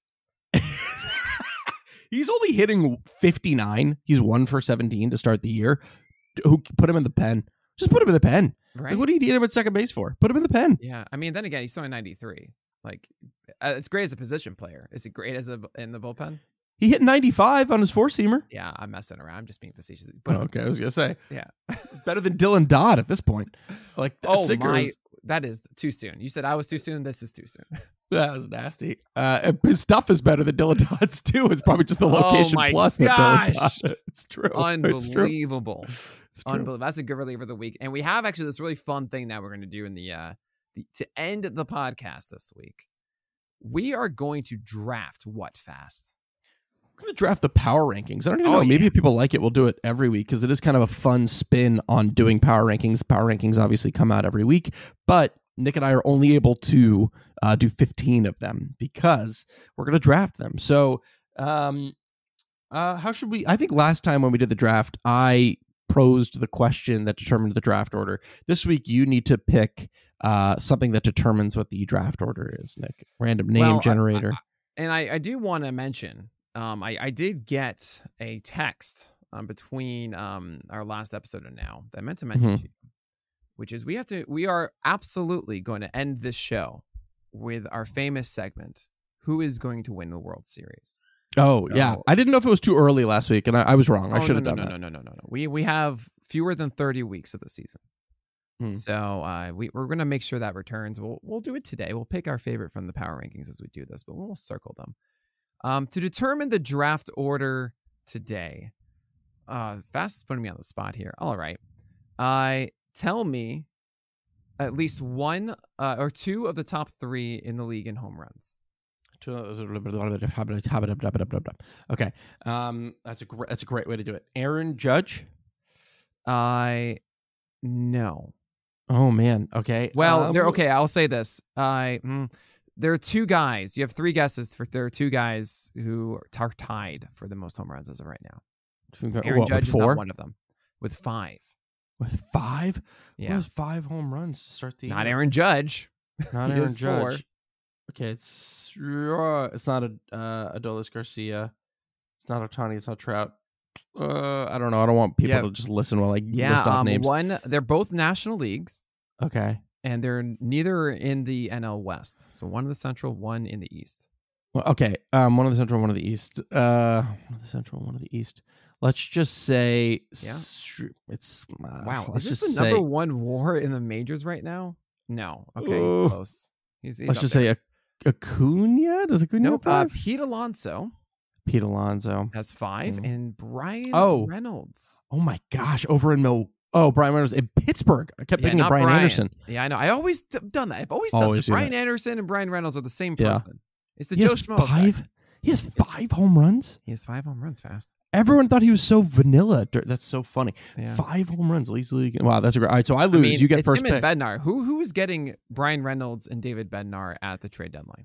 he's only hitting 59. He's 1 for 17 to start the year. Who put him in the pen? Just put him in the pen. Right. Like, what do you need him at second base for? Put him in the pen. Yeah. I mean, then again, he's only 93. Like, it's great as a position player. Is it great in the bullpen? He hit 95 on his four-seamer. Yeah, I'm messing around. I'm just being facetious. But okay, I was gonna say, yeah, better than Dylan Dodd at this point. Like, that is too soon. You said I was too soon. This is too soon. That was nasty. His stuff is better than Dylan Dodd's too. It's probably just the location plus that Dylan Dodd. It's true. Unbelievable. It's true. Unbelievable. That's a good reliever of the week. And we have actually this really fun thing that we're going to do in to end the podcast this week. We are going to draft what fast? We're going to draft the power rankings. I don't even know. Maybe if people like it, we'll do it every week because it is kind of a fun spin on doing power rankings. Power rankings obviously come out every week, but Nick and I are only able to do 15 of them because we're going to draft them. So how should we? I think last time when we did the draft, I posed the question that determined the draft order. This week, you need to pick something that determines what the draft order is, Nick. Random name generator. I do want to mention, I did get a text between our last episode and now that I meant to mention to you, which is we are absolutely going to end this show with our famous segment, Who is Going to Win the World Series? Oh, so, yeah. I didn't know if it was too early last week, and I was wrong. I should have done that. No. We have fewer than 30 weeks of the season. So we're going to make sure that returns. We'll do it today. We'll pick our favorite from the power rankings as we do this, but we'll circle them. To determine the draft order today, Fast is putting me on the spot here. All right. Tell me at least one or two of the top three in the league in home runs. Okay. That's a great way to do it. Aaron Judge? No. Oh man. Okay. Well, okay. I'll say this. There are two guys. You have three guesses. There are two guys who are tied for the most home runs as of right now. Aaron Judge is not one of them. With 5. With 5? Yeah. Who has 5 home runs to start the year? Not Aaron Judge. Not Aaron Judge. 4. Okay, it's not Adolis Garcia. It's not Ohtani. It's not Trout. I don't know. I don't want people to just listen while I list off names. They're both National Leagues. Okay. And they're neither in the NL West. So one in the Central, one in the East. Well, okay. One in the Central, one in the East. One in the Central, one in the East. Let's just say it's wow. Is this the number one WAR in the majors right now? No. Okay, he's close. He's let's just say Acuna. Does Acuna have 5? Pete Alonso. Pete Alonso has 5, and Brian Reynolds. Oh my gosh! Over in Brian Reynolds in Pittsburgh. I kept thinking of Brian Anderson. Yeah, I know. I always done that. I've always done that. Brian Anderson and Brian Reynolds are the same person. It's the Joe Schmo 5. He has 5 home runs. He has 5 home runs. Fast. Everyone thought he was so vanilla. That's so funny. Yeah. 5 home runs, least league. Wow, that's a great. All right, so I lose. You get first pick. Bednar. Who is getting Brian Reynolds and David Bednar at the trade deadline?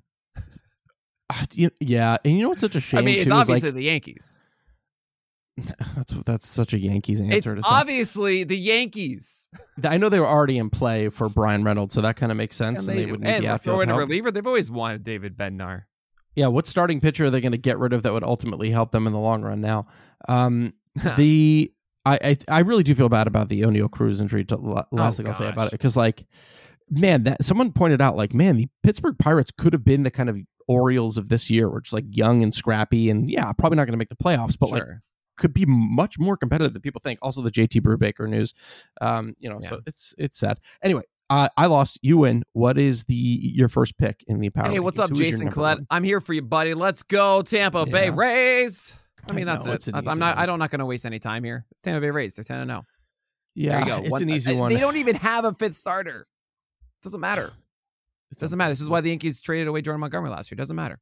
Yeah, and you know what's such a shame? I mean, it's obviously the Yankees. That's such a Yankees answer. It's obviously the Yankees. I know they were already in play for Brian Reynolds, so that kind of makes sense. And they would need the outfield help. Reliever. They've always wanted David Bednar. Yeah, what starting pitcher are they going to get rid of that would ultimately help them in the long run now? I really do feel bad about the O'Neal Cruz injury. Last thing I'll say about it, because like, man, that someone pointed out, like, man, the Pittsburgh Pirates could have been the kind of Orioles of this year, which is like young and scrappy, and yeah, probably not going to make the playoffs, but like could be much more competitive than people think. Also, the JT Brubaker news, so it's sad. Anyway, I lost. You win. What is your first pick in the power? Hey, what's up, Jason Collette? I'm here for you, buddy. Let's go, Tampa Bay Rays. I mean, that's it. I'm not going to waste any time here. It's Tampa Bay Rays. They're 10-0. Yeah, there you go. It's an easy one. They don't even have a fifth starter. Doesn't matter. It doesn't matter. This is why the Yankees traded away Jordan Montgomery last year. Doesn't matter.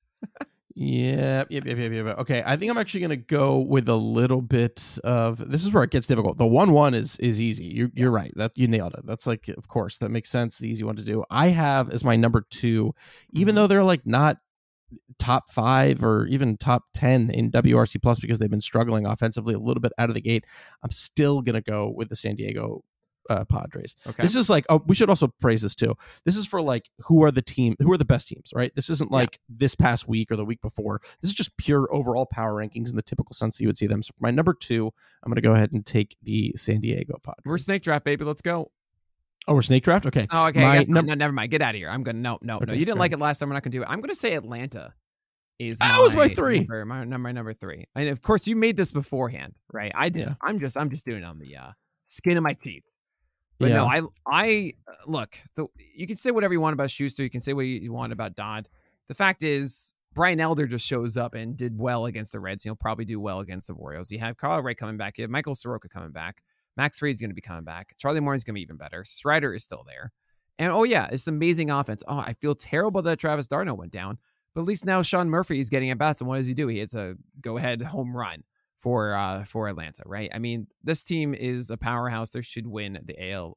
Yeah. Okay, I think I'm actually going to go with a little bit of. This is where it gets difficult. The 1-1 is easy. You're right. That you nailed it. That's like, of course, that makes sense. The easy one to do. I have as my number 2, even though they're like not top 5 or even top 10 in WRC plus because they've been struggling offensively a little bit out of the gate. I'm still going to go with the San Diego Padres. Okay. This is like, we should also phrase this too. This is for like, who are the best teams, right? This isn't like this past week or the week before. This is just pure overall power rankings in the typical sense you would see them. So for my number 2, I'm going to go ahead and take the San Diego Padres. We're snake draft, baby. Let's go. Oh, we're snake draft? Okay. Oh, okay. No, never mind. Get out of here. I'm going to, no. You didn't like it last time. We're not going to do it. I'm going to say Atlanta. That was my 3. My number 3. And of course, you made this beforehand, right? I did. Yeah. I'm just doing it on the skin of my teeth. But no, I look. You can say whatever you want about Schuster. You can say what you want about Dodd. The fact is, Brian Elder just shows up and did well against the Reds. He'll probably do well against the Royals. You have Carl Wright coming back. You have Michael Soroka coming back. Max Fried's going to be coming back. Charlie Morton's going to be even better. Strider is still there. And it's amazing offense. Oh, I feel terrible that Travis d'Arnaud went down. But at least now Sean Murphy is getting at bats, and what does he do? He hits a go-ahead home run for Atlanta, right? I mean, this team is a powerhouse. They should win the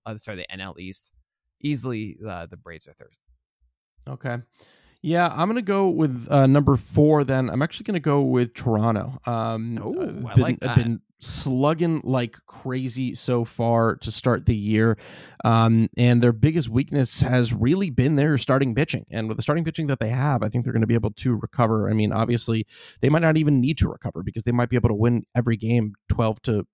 NL East easily. The Braves are third. Okay. Yeah, I'm going to go with number 4 then. I'm actually going to go with Toronto. I like that. I've been slugging like crazy so far to start the year. And their biggest weakness has really been their starting pitching. And with the starting pitching that they have, I think they're going to be able to recover. I mean, obviously, they might not even need to recover because they might be able to win every game 12-10.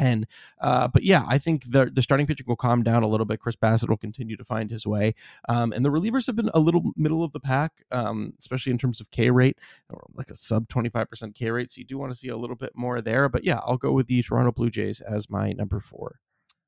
But yeah, I think the starting pitching will calm down a little bit. Chris Bassett will continue to find his way. And the relievers have been a little middle of the pack, especially in terms of K rate, or like a sub 25% K rate. So you do want to see a little bit more there. But yeah, I'll go with the Toronto Blue Jays as my number 4.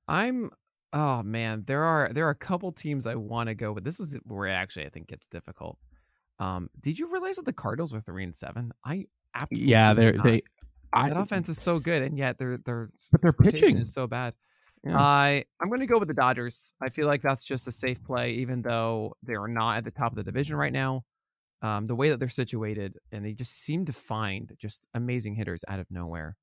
Oh man, there are a couple teams I want to go with. This is where actually I think gets difficult. Did you realize that the Cardinals are 3-7? I absolutely that offense is so good, and yet their pitching is so bad. Yeah. I'm going to go with the Dodgers. I feel like that's just a safe play, even though they are not at the top of the division right now. The way that they're situated, and they just seem to find just amazing hitters out of nowhere.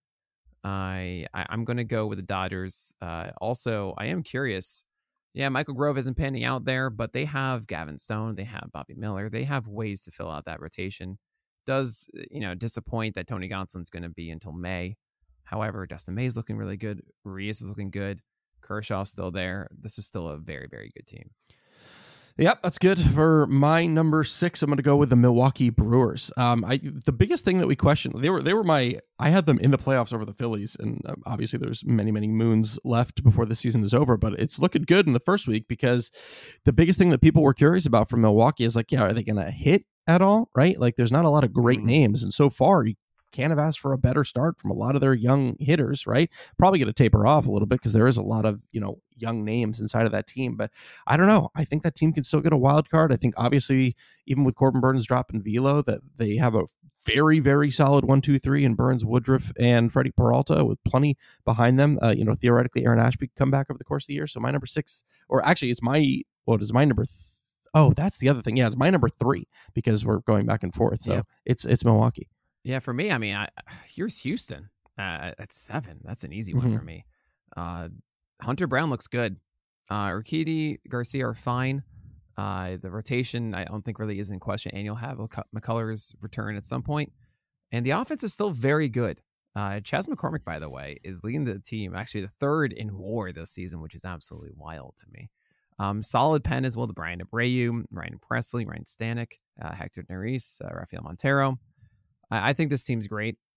I'm going to go with the Dodgers. Also, I am curious. Yeah, Michael Grove isn't panning out there, but they have Gavin Stone, they have Bobby Miller, they have ways to fill out that rotation. Does disappoint that Tony Gonsolin's going to be until May. However, Dustin May's looking really good. Urias is looking good. Kershaw's still there. This is still a very, very good team. Yep, that's good. For my number 6, I'm going to go with the Milwaukee Brewers. The biggest thing that we questioned, I had them in the playoffs over the Phillies, and obviously there's many, many moons left before the season is over, but it's looking good in the first week because the biggest thing that people were curious about from Milwaukee is like, are they going to hit at all, right? Like there's not a lot of great names, and so far you can't have asked for a better start from a lot of their young hitters, right? Probably going to taper off a little bit because there is a lot of young names inside of that team, but I don't know. I think that team can still get a wild card. I think obviously even with Corbin Burns dropping velo, that they have a very, very solid 1-2-3 in Burns, Woodruff, and Freddie Peralta with plenty behind them. Theoretically Aaron Ashby could come back over the course of the year. So my number 6, or actually it's my number. Oh, that's the other thing. Yeah, it's my number 3 because we're going back and forth. So it's Milwaukee. Yeah, for me, I mean, here's Houston at 7. That's an easy one for me. Hunter Brown looks good. Urquidy, Garcia are fine. The rotation, I don't think really is in question. And you'll have McCullers return at some point. And the offense is still very good. Chas McCormick, by the way, is leading the team, actually the 3rd in WAR this season, which is absolutely wild to me. Solid pen as well to Brian Abreu, Ryan Presley, Ryan Stanek, Hector Neris, Rafael Montero. I think this team's great.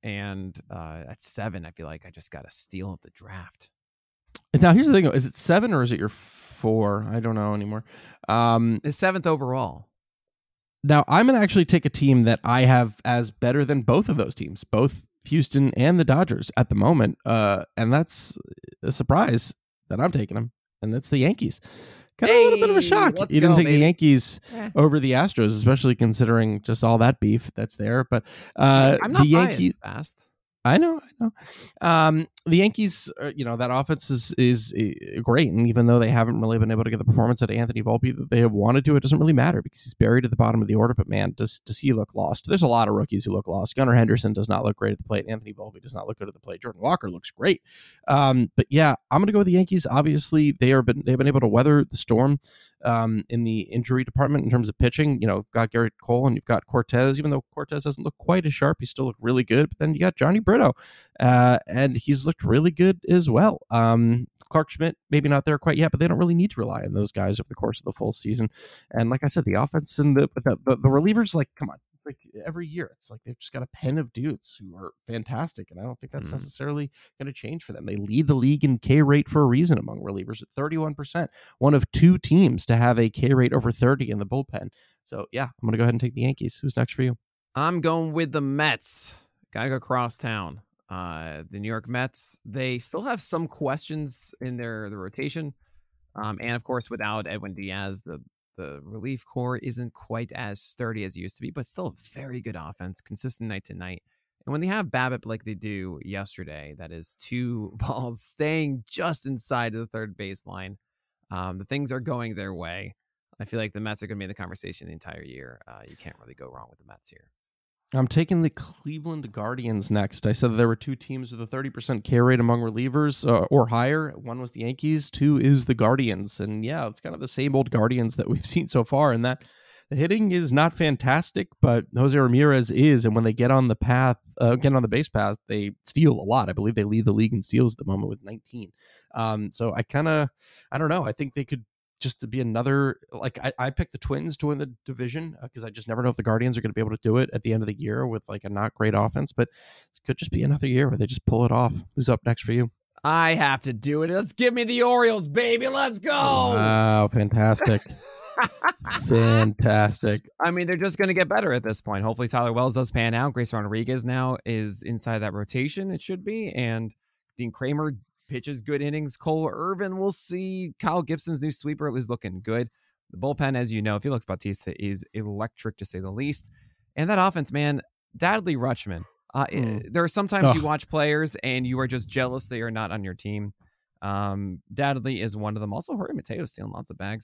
And at 7, I feel like I just got a steal of the draft. Now, here's the thing. Is it 7 or is it your 4? I don't know anymore. The 7th overall. Now, I'm going to actually take a team that I have as better than both of those teams, both Houston and the Dodgers at the moment. And that's a surprise that I'm taking them. And it's the Yankees. Kind of a little bit of a shock. You didn't take the Yankees over the Astros, especially considering just all that beef that's there. But I'm not the Yankees fast. I know. The Yankees, that offense is great, and even though they haven't really been able to get the performance out of Anthony Volpe that they have wanted to, it doesn't really matter because he's buried at the bottom of the order. But man, does he look lost? There's a lot of rookies who look lost. Gunnar Henderson does not look great at the plate. Anthony Volpe does not look good at the plate. Jordan Walker looks great. But yeah, I'm going to go with the Yankees. Obviously, they've been able to weather the storm in the injury department in terms of pitching. You've got Garrett Cole and you've got Cortez. Even though Cortez doesn't look quite as sharp, he still looked really good. But then you got Johnny Brito, and he's looked really good as well. Clark Schmidt, maybe not there quite yet, but they don't really need to rely on those guys over the course of the full season. And like I said, the offense and the relievers, like, come on. It's like every year, it's like they've just got a pen of dudes who are fantastic, and I don't think that's necessarily going to change for them. They lead the league in K rate for a reason among relievers at 31%. One of 2 teams to have a K rate over 30 in the bullpen. So yeah, I'm going to go ahead and take the Yankees. Who's next for you? I'm going with the Mets. Gotta go cross town. The New York Mets, they still have some questions in the rotation. And of course, without Edwin Diaz, the relief core isn't quite as sturdy as it used to be, but still a very good offense, consistent night to night. And when they have BABIP like they do yesterday, that is 2 balls staying just inside of the third baseline, the things are going their way. I feel like the Mets are going to be the conversation the entire year. You can't really go wrong with the Mets here. I'm taking the Cleveland Guardians next. I said that there were 2 teams with a 30% K rate among relievers or higher. One was the Yankees, 2 is the Guardians. And yeah, it's kind of the same old Guardians that we've seen so far. And that the hitting is not fantastic, but Jose Ramirez is. And when they get on the base path, they steal a lot. I believe they lead the league in steals at the moment with 19. So I don't know. I think they could just to be another, like I picked the Twins to win the division because I just never know if the Guardians are going to be able to do it at the end of the year with like a not great offense, but it could just be another year where they just pull it off. Who's up next for you? I have to do it. Let's give me the Orioles, baby. Let's go. Wow, fantastic. Fantastic. I mean, they're just going to get better at this point. Hopefully Tyler Wells does pan out. Grace Rodriguez now is inside that rotation. It should be. And Dean Kramer pitches good innings. Cole Irvin, we'll see. Kyle Gibson's new sweeper is looking good. The bullpen, as you know, Felix Bautista is electric to say the least. And that offense, man, Dadley Rutschman. There are sometimes you watch players and you are just jealous they are not on your team. Dadley is one of them. Also, Jorge Mateo stealing lots of bags.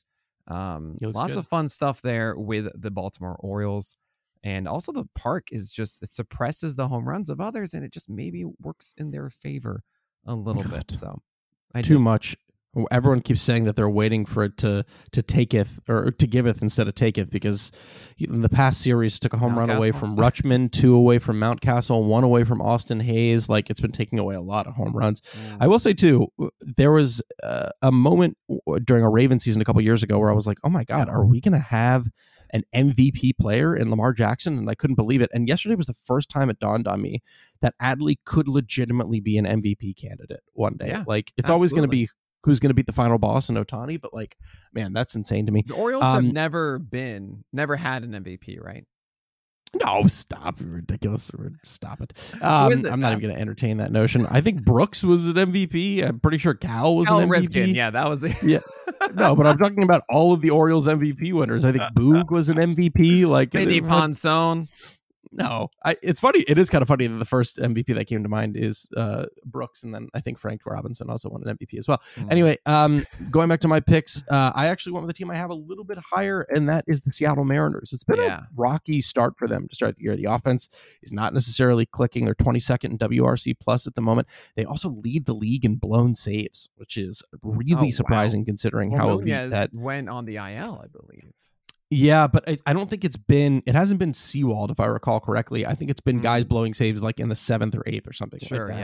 Lots of fun stuff there with the Baltimore Orioles. And also the park is just, it suppresses the home runs of others and it just maybe works in their favor a little bit. So too much. Everyone keeps saying that they're waiting for it to taketh or to giveth instead of taketh because in the past series took a home run away from Rutschman, 2 away from Mountcastle, 1 away from Austin Hayes. Like it's been taking away a lot of home runs. I will say too, there was a moment during a Ravens season a couple years ago where I was like, oh my God, are we going to have an MVP player in Lamar Jackson? And I couldn't believe it. And yesterday was the first time it dawned on me that Adley could legitimately be an MVP candidate one day. Like it's always going to be who's going to beat the final boss in Ohtani, but like, man, that's insane to me. The Orioles have never had an MVP, right? No, stop. Ridiculous. Stop it. I'm not even going to entertain that notion. I think Brooks was an MVP. I'm pretty sure Cal was an MVP. Ripken. Yeah, that was it. Yeah. No, but I'm talking about all of the Orioles MVP winners. I think Boog was an MVP. Like Eddie Ponson. No, it's funny. It is kind of funny that the first MVP that came to mind is Brooks, and then I think Frank Robinson also won an MVP as well. Anyway, going back to my picks, I actually went with a team I have a little bit higher, and that is the Seattle Mariners. It's been a rocky start for them to start the year. The offense is not necessarily clicking. They're 22nd in WRC plus at the moment. They also lead the league in blown saves, which is really surprising considering how elite that went on the IL, I believe. Yeah, but I don't think it hasn't been Seawald, if I recall correctly. I think it's been guys blowing saves like in the 7th or 8th or something like that.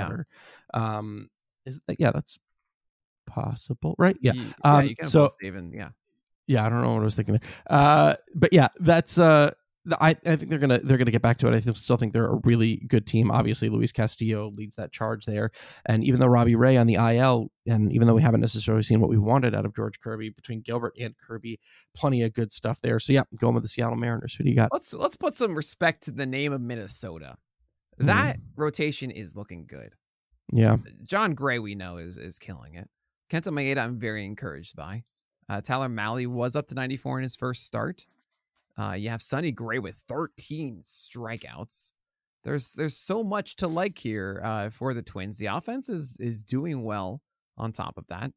Yeah. That's possible, right? Yeah. You can so even, yeah, I don't know what I was thinking there. But yeah, that's I think they're gonna get back to it. Still think they're a really good team. Obviously, Luis Castillo leads that charge there, and even though Robbie Ray on the IL, and even though we haven't necessarily seen what we wanted out of George Kirby, between Gilbert and Kirby, plenty of good stuff there. So yeah, going with the Seattle Mariners. Who do you got? Let's put some respect to the name of Minnesota. That rotation is looking good. Yeah, John Gray, we know, is killing it. Kenta Maeda, I'm very encouraged by. Tyler Mahle was up to 94 in his first start. You have Sonny Gray with 13 strikeouts. There's so much to like here for the Twins. The offense is doing well on top of that.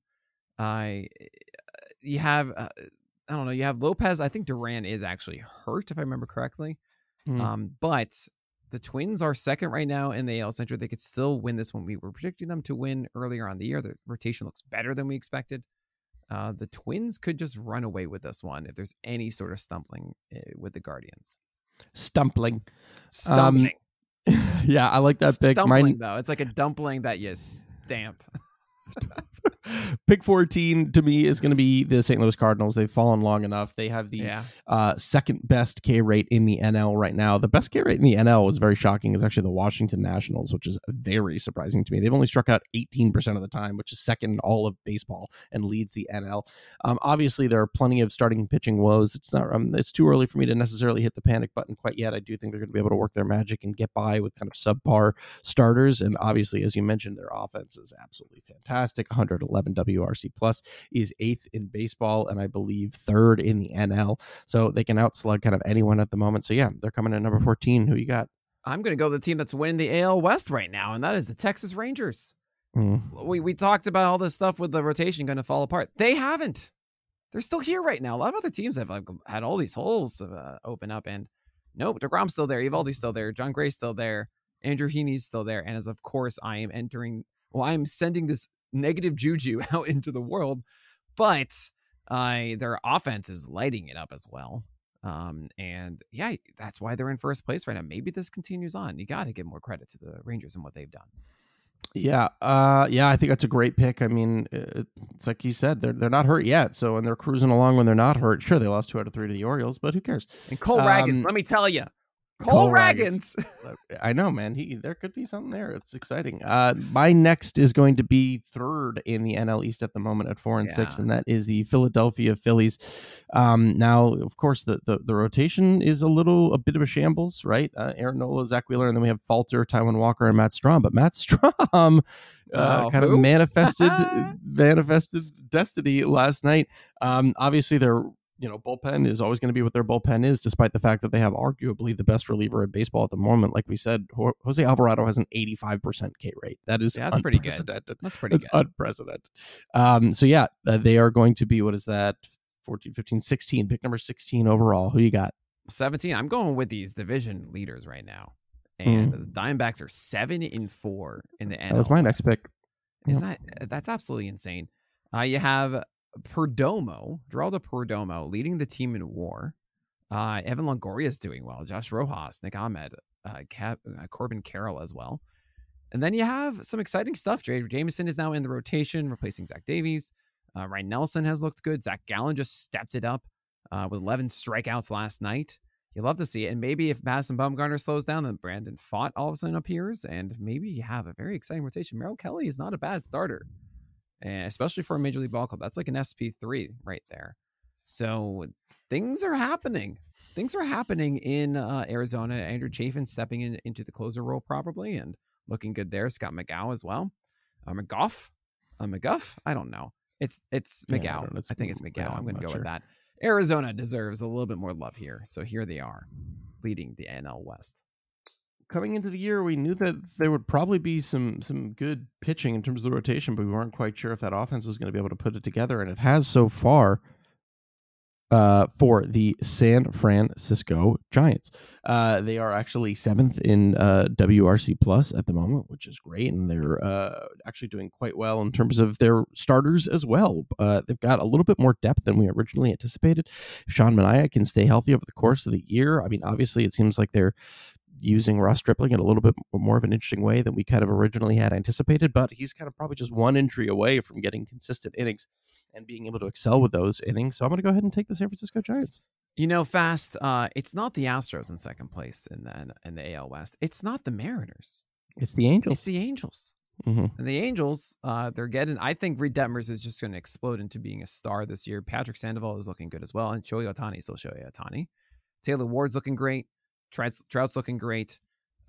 You have, I don't know, you have Lopez. I think Duran is actually hurt, if I remember correctly. But the Twins are second right now in the AL Central. They could still win this one. We were predicting them to win earlier on the year. The rotation looks better than we expected. The Twins could just run away with this one if there's any sort of stumbling with the Guardians. Stumbling. Yeah, I like that pick. Stumbling, though. It's like a dumpling that you stamp. Pick 14 to me is going to be the St. Louis Cardinals. They've fallen long enough. They have the second best K rate in the NL right now. The best K rate in the NL was very shocking. Is actually the Washington Nationals, which is very surprising to me. They've only struck out 18% of the time, which is second in all of baseball and leads the NL. Obviously, there are plenty of starting pitching woes. It's not. It's too early for me to necessarily hit the panic button quite yet. I do think they're going to be able to work their magic and get by with kind of subpar starters. And obviously, as you mentioned, their offense is absolutely fantastic. 111 WRC plus is 8th in baseball and I believe 3rd in the NL, so they can outslug kind of anyone at the moment. So yeah, they're coming in at number 14. Who you got? I'm going to go with the team that's winning the AL West right now, and that is the Texas Rangers. We talked about all this stuff with the rotation going to fall apart. They haven't. They're still here right now. A lot of other teams have had all these holes open up, and nope, DeGrom's still there, Eovaldi's still there, John Gray's still there, Andrew Heaney's still there, and as of course I'm sending this negative juju out into the world, but their offense is lighting it up as well. And yeah, that's why they're in first place right now. Maybe this continues on. You got to give more credit to the Rangers and what they've done. Yeah. I think that's a great pick. I mean, it's like you said, they're not hurt yet. So, and they're cruising along when they're not hurt. Sure, they lost 2 out of 3 to the Orioles, but who cares? And Cole Ragans, let me tell you. Cole Ragans. I know, man. There could be something there. It's exciting. My next is going to be 3rd in the NL East at the moment at 4-6, and that is the Philadelphia Phillies. Now, of course, the rotation is a bit of a shambles, right? Aaron Nola, Zach Wheeler, and then we have Falter, Taijuan Walker, and Matt Strahm. But Matt Strahm kind of manifested destiny last night. Obviously, they're bullpen is always going to be what their bullpen is, despite the fact that they have arguably the best reliever in baseball at the moment. Like we said, Jose Alvarado has an 85% K rate. That is that's pretty good. That's pretty good. Unprecedented. They are going to be, what is that? 14, 15, 16, pick number 16 overall. Who you got? 17. I'm going with these division leaders right now. And the Diamondbacks are 7-4 in the NL. That was my next pick. That's absolutely insane. You have Perdomo, Geraldo Perdomo, leading the team in WAR. Evan Longoria is doing well. Josh Rojas, Nick Ahmed, Corbin Carroll as well. And then you have some exciting stuff. Jay Jameson is now in the rotation, replacing Zach Davies. Ryan Nelson has looked good. Zach Gallen just stepped it up with 11 strikeouts last night. You love to see it. And maybe if Madison Bumgarner slows down, then Brandon Pfaadt all of a sudden appears, and maybe you have a very exciting rotation. Merrill Kelly is not a bad starter. And especially for a Major League Ball club. That's like an SP3 right there. So things are happening. Things are happening in Arizona. Andrew Chafin stepping into the closer role probably and looking good there. Scott McGough as well. McGough? I don't know. It's McGough. I think it's McGough. I'm going to go with that. Arizona deserves a little bit more love here. So here they are leading the NL West. Coming into the year, we knew that there would probably be some good pitching in terms of the rotation, but we weren't quite sure if that offense was going to be able to put it together, and it has so far for the San Francisco Giants. They are actually 7th in WRC plus at the moment, which is great, and they're actually doing quite well in terms of their starters as well. They've got a little bit more depth than we originally anticipated. If Sean Manaea can stay healthy over the course of the year, I mean, obviously it seems like they're using Ross Stripling in a little bit more of an interesting way than we kind of originally had anticipated, but he's kind of probably just one injury away from getting consistent innings and being able to excel with those innings. So I'm going to go ahead and take the San Francisco Giants. Fast, it's not the Astros in second place in the AL West. It's not the Mariners. It's the Angels. It's the Angels. Mm-hmm. And the Angels, they're getting, I think Reed Detmers is just going to explode into being a star this year. Patrick Sandoval is looking good as well. And Shohei Ohtani is still Shohei Ohtani. Taylor Ward's looking great. Trout's looking great.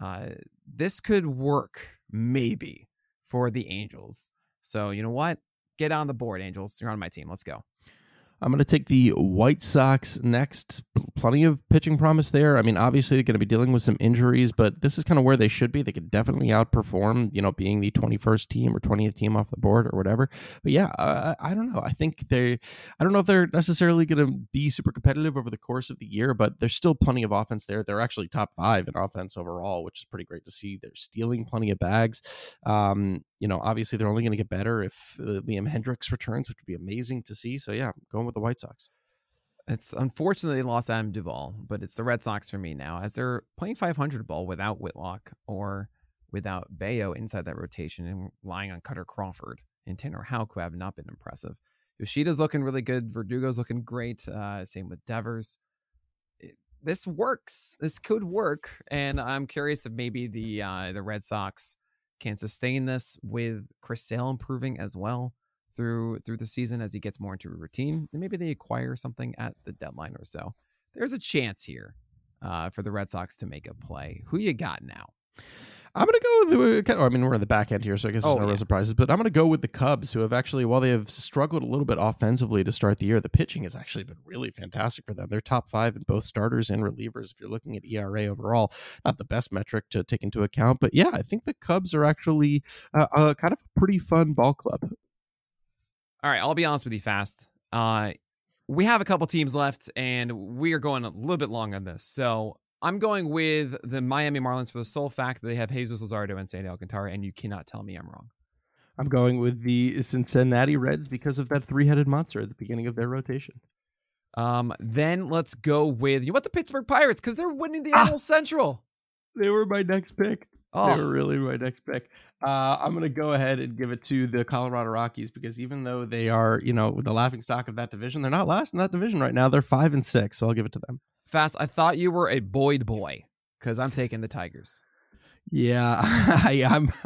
This could work maybe for the Angels. So you know what? Get on the board, Angels. You're on my team. Let's go. I'm going to take the White Sox next. Plenty of pitching promise there. I mean, obviously, they're going to be dealing with some injuries, but this is kind of where they should be. They could definitely outperform, being the 21st team or 20th team off the board or whatever. But yeah, I don't know. I don't know if they're necessarily going to be super competitive over the course of the year, but there's still plenty of offense there. They're actually top 5 in offense overall, which is pretty great to see. They're stealing plenty of bags. Obviously, they're only going to get better if Liam Hendricks returns, which would be amazing to see. So yeah, going with the White Sox. It's unfortunately they lost Adam Duvall, but it's the Red Sox for me now, as they're playing 500 ball without Whitlock or without Bayo inside that rotation and relying on Cutter Crawford and Tanner Houck, who have not been impressive. Yoshida's looking really good. Verdugo's looking great. Same with Devers. This works. This could work, and I'm curious if maybe the Red Sox can sustain this with Chris Sale improving as well through the season as he gets more into a routine, and maybe they acquire something at the deadline or so. There's a chance here for the Red Sox to make a play. Who you got now? I'm going to go with we're in the back end here, so I guess there's no real surprises, but I'm going to go with the Cubs, who have actually, while they have struggled a little bit offensively to start the year, the pitching has actually been really fantastic for them. They're top 5 in both starters and relievers. If you're looking at ERA overall, not the best metric to take into account, but yeah, I think the Cubs are actually kind of a pretty fun ball club. All right, I'll be honest with you, Fast. We have a couple teams left, and we are going a little bit long on this. So I'm going with the Miami Marlins for the sole fact that they have Jesus Luzardo and Sandy Alcantara, and you cannot tell me I'm wrong. I'm going with the Cincinnati Reds because of that 3-headed monster at the beginning of their rotation. Then let's go with the Pittsburgh Pirates, because they're winning the NL Central. They were my next pick. Oh. They were really my next pick. I'm going to go ahead and give it to the Colorado Rockies, because even though they are, the laughing stock of that division, they're not last in that division right now. They're 5-6, so I'll give it to them. Fast, I thought you were a Boyd boy, because I'm taking the Tigers. Yeah, I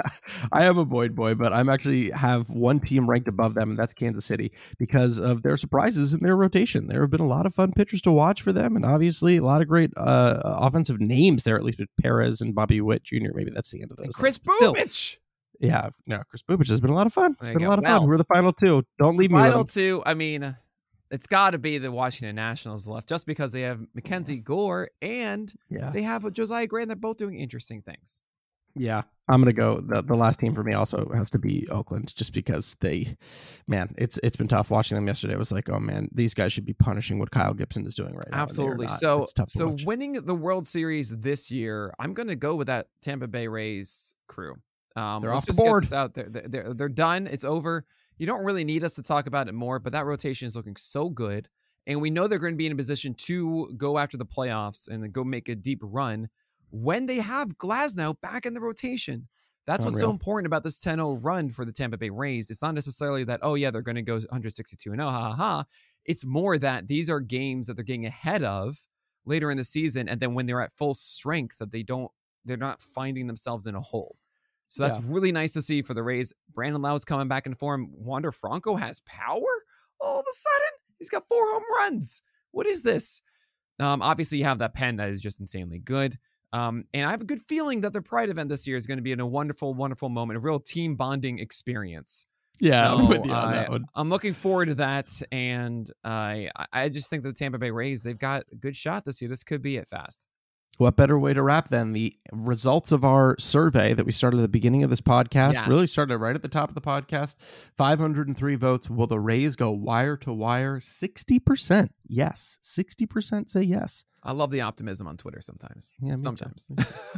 am a Boyd boy, but I'm actually have one team ranked above them, and that's Kansas City, because of their surprises in their rotation. There have been a lot of fun pitchers to watch for them, and obviously a lot of great offensive names there, at least with Perez and Bobby Witt Jr. Maybe that's the end of those. Chris Bubich. Yeah, no, Chris Bubich has been a lot of fun. It's been a lot of fun. We're the final 2. Don't leave me with them. Final 2, I mean, it's got to be the Washington Nationals left, just because they have Mackenzie Gore and they have Josiah Gray, and they're both doing interesting things. Yeah, I'm going to go. The last team for me also has to be Oakland, just because it's been tough watching them yesterday. It was like, oh man, these guys should be punishing what Kyle Gibson is doing right now. Absolutely. So winning the World Series this year, I'm going to go with that Tampa Bay Rays crew. They're off the board. Out. They're done. It's over. You don't really need us to talk about it more, but that rotation is looking so good. And we know they're going to be in a position to go after the playoffs and then go make a deep run when they have Glasnow back in the rotation. That's what's so important about this 10-0 run for the Tampa Bay Rays. It's not necessarily that, they're going to go 162-0, It's more that these are games that they're getting ahead of later in the season, and then when they're at full strength, that they're not finding themselves in a hole. So that's really nice to see for the Rays. Brandon Lowe's coming back in form. Wander Franco has power all of a sudden. He's got 4 home runs. What is this? Obviously, you have that pen that is just insanely good. And I have a good feeling that their Pride event this year is going to be a wonderful, wonderful moment, a real team bonding experience. Yeah, so, I'm with you on that one. I'm looking forward to that, and I just think that the Tampa Bay Rays, they've got a good shot this year. This could be it, Fast. What better way to wrap than the results of our survey that we started at the beginning of this podcast? Yes. Really started right at the top of the podcast. 503 votes. Will the Rays go wire to wire? 60%. Yes. 60% say yes. I love the optimism on Twitter sometimes. Yeah, sometimes.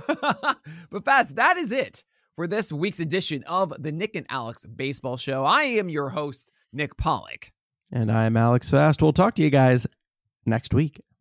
But Fast, that is it for this week's edition of the Nick and Alex Baseball Show. I am your host, Nick Pollock. And I am Alex Fast. We'll talk to you guys next week.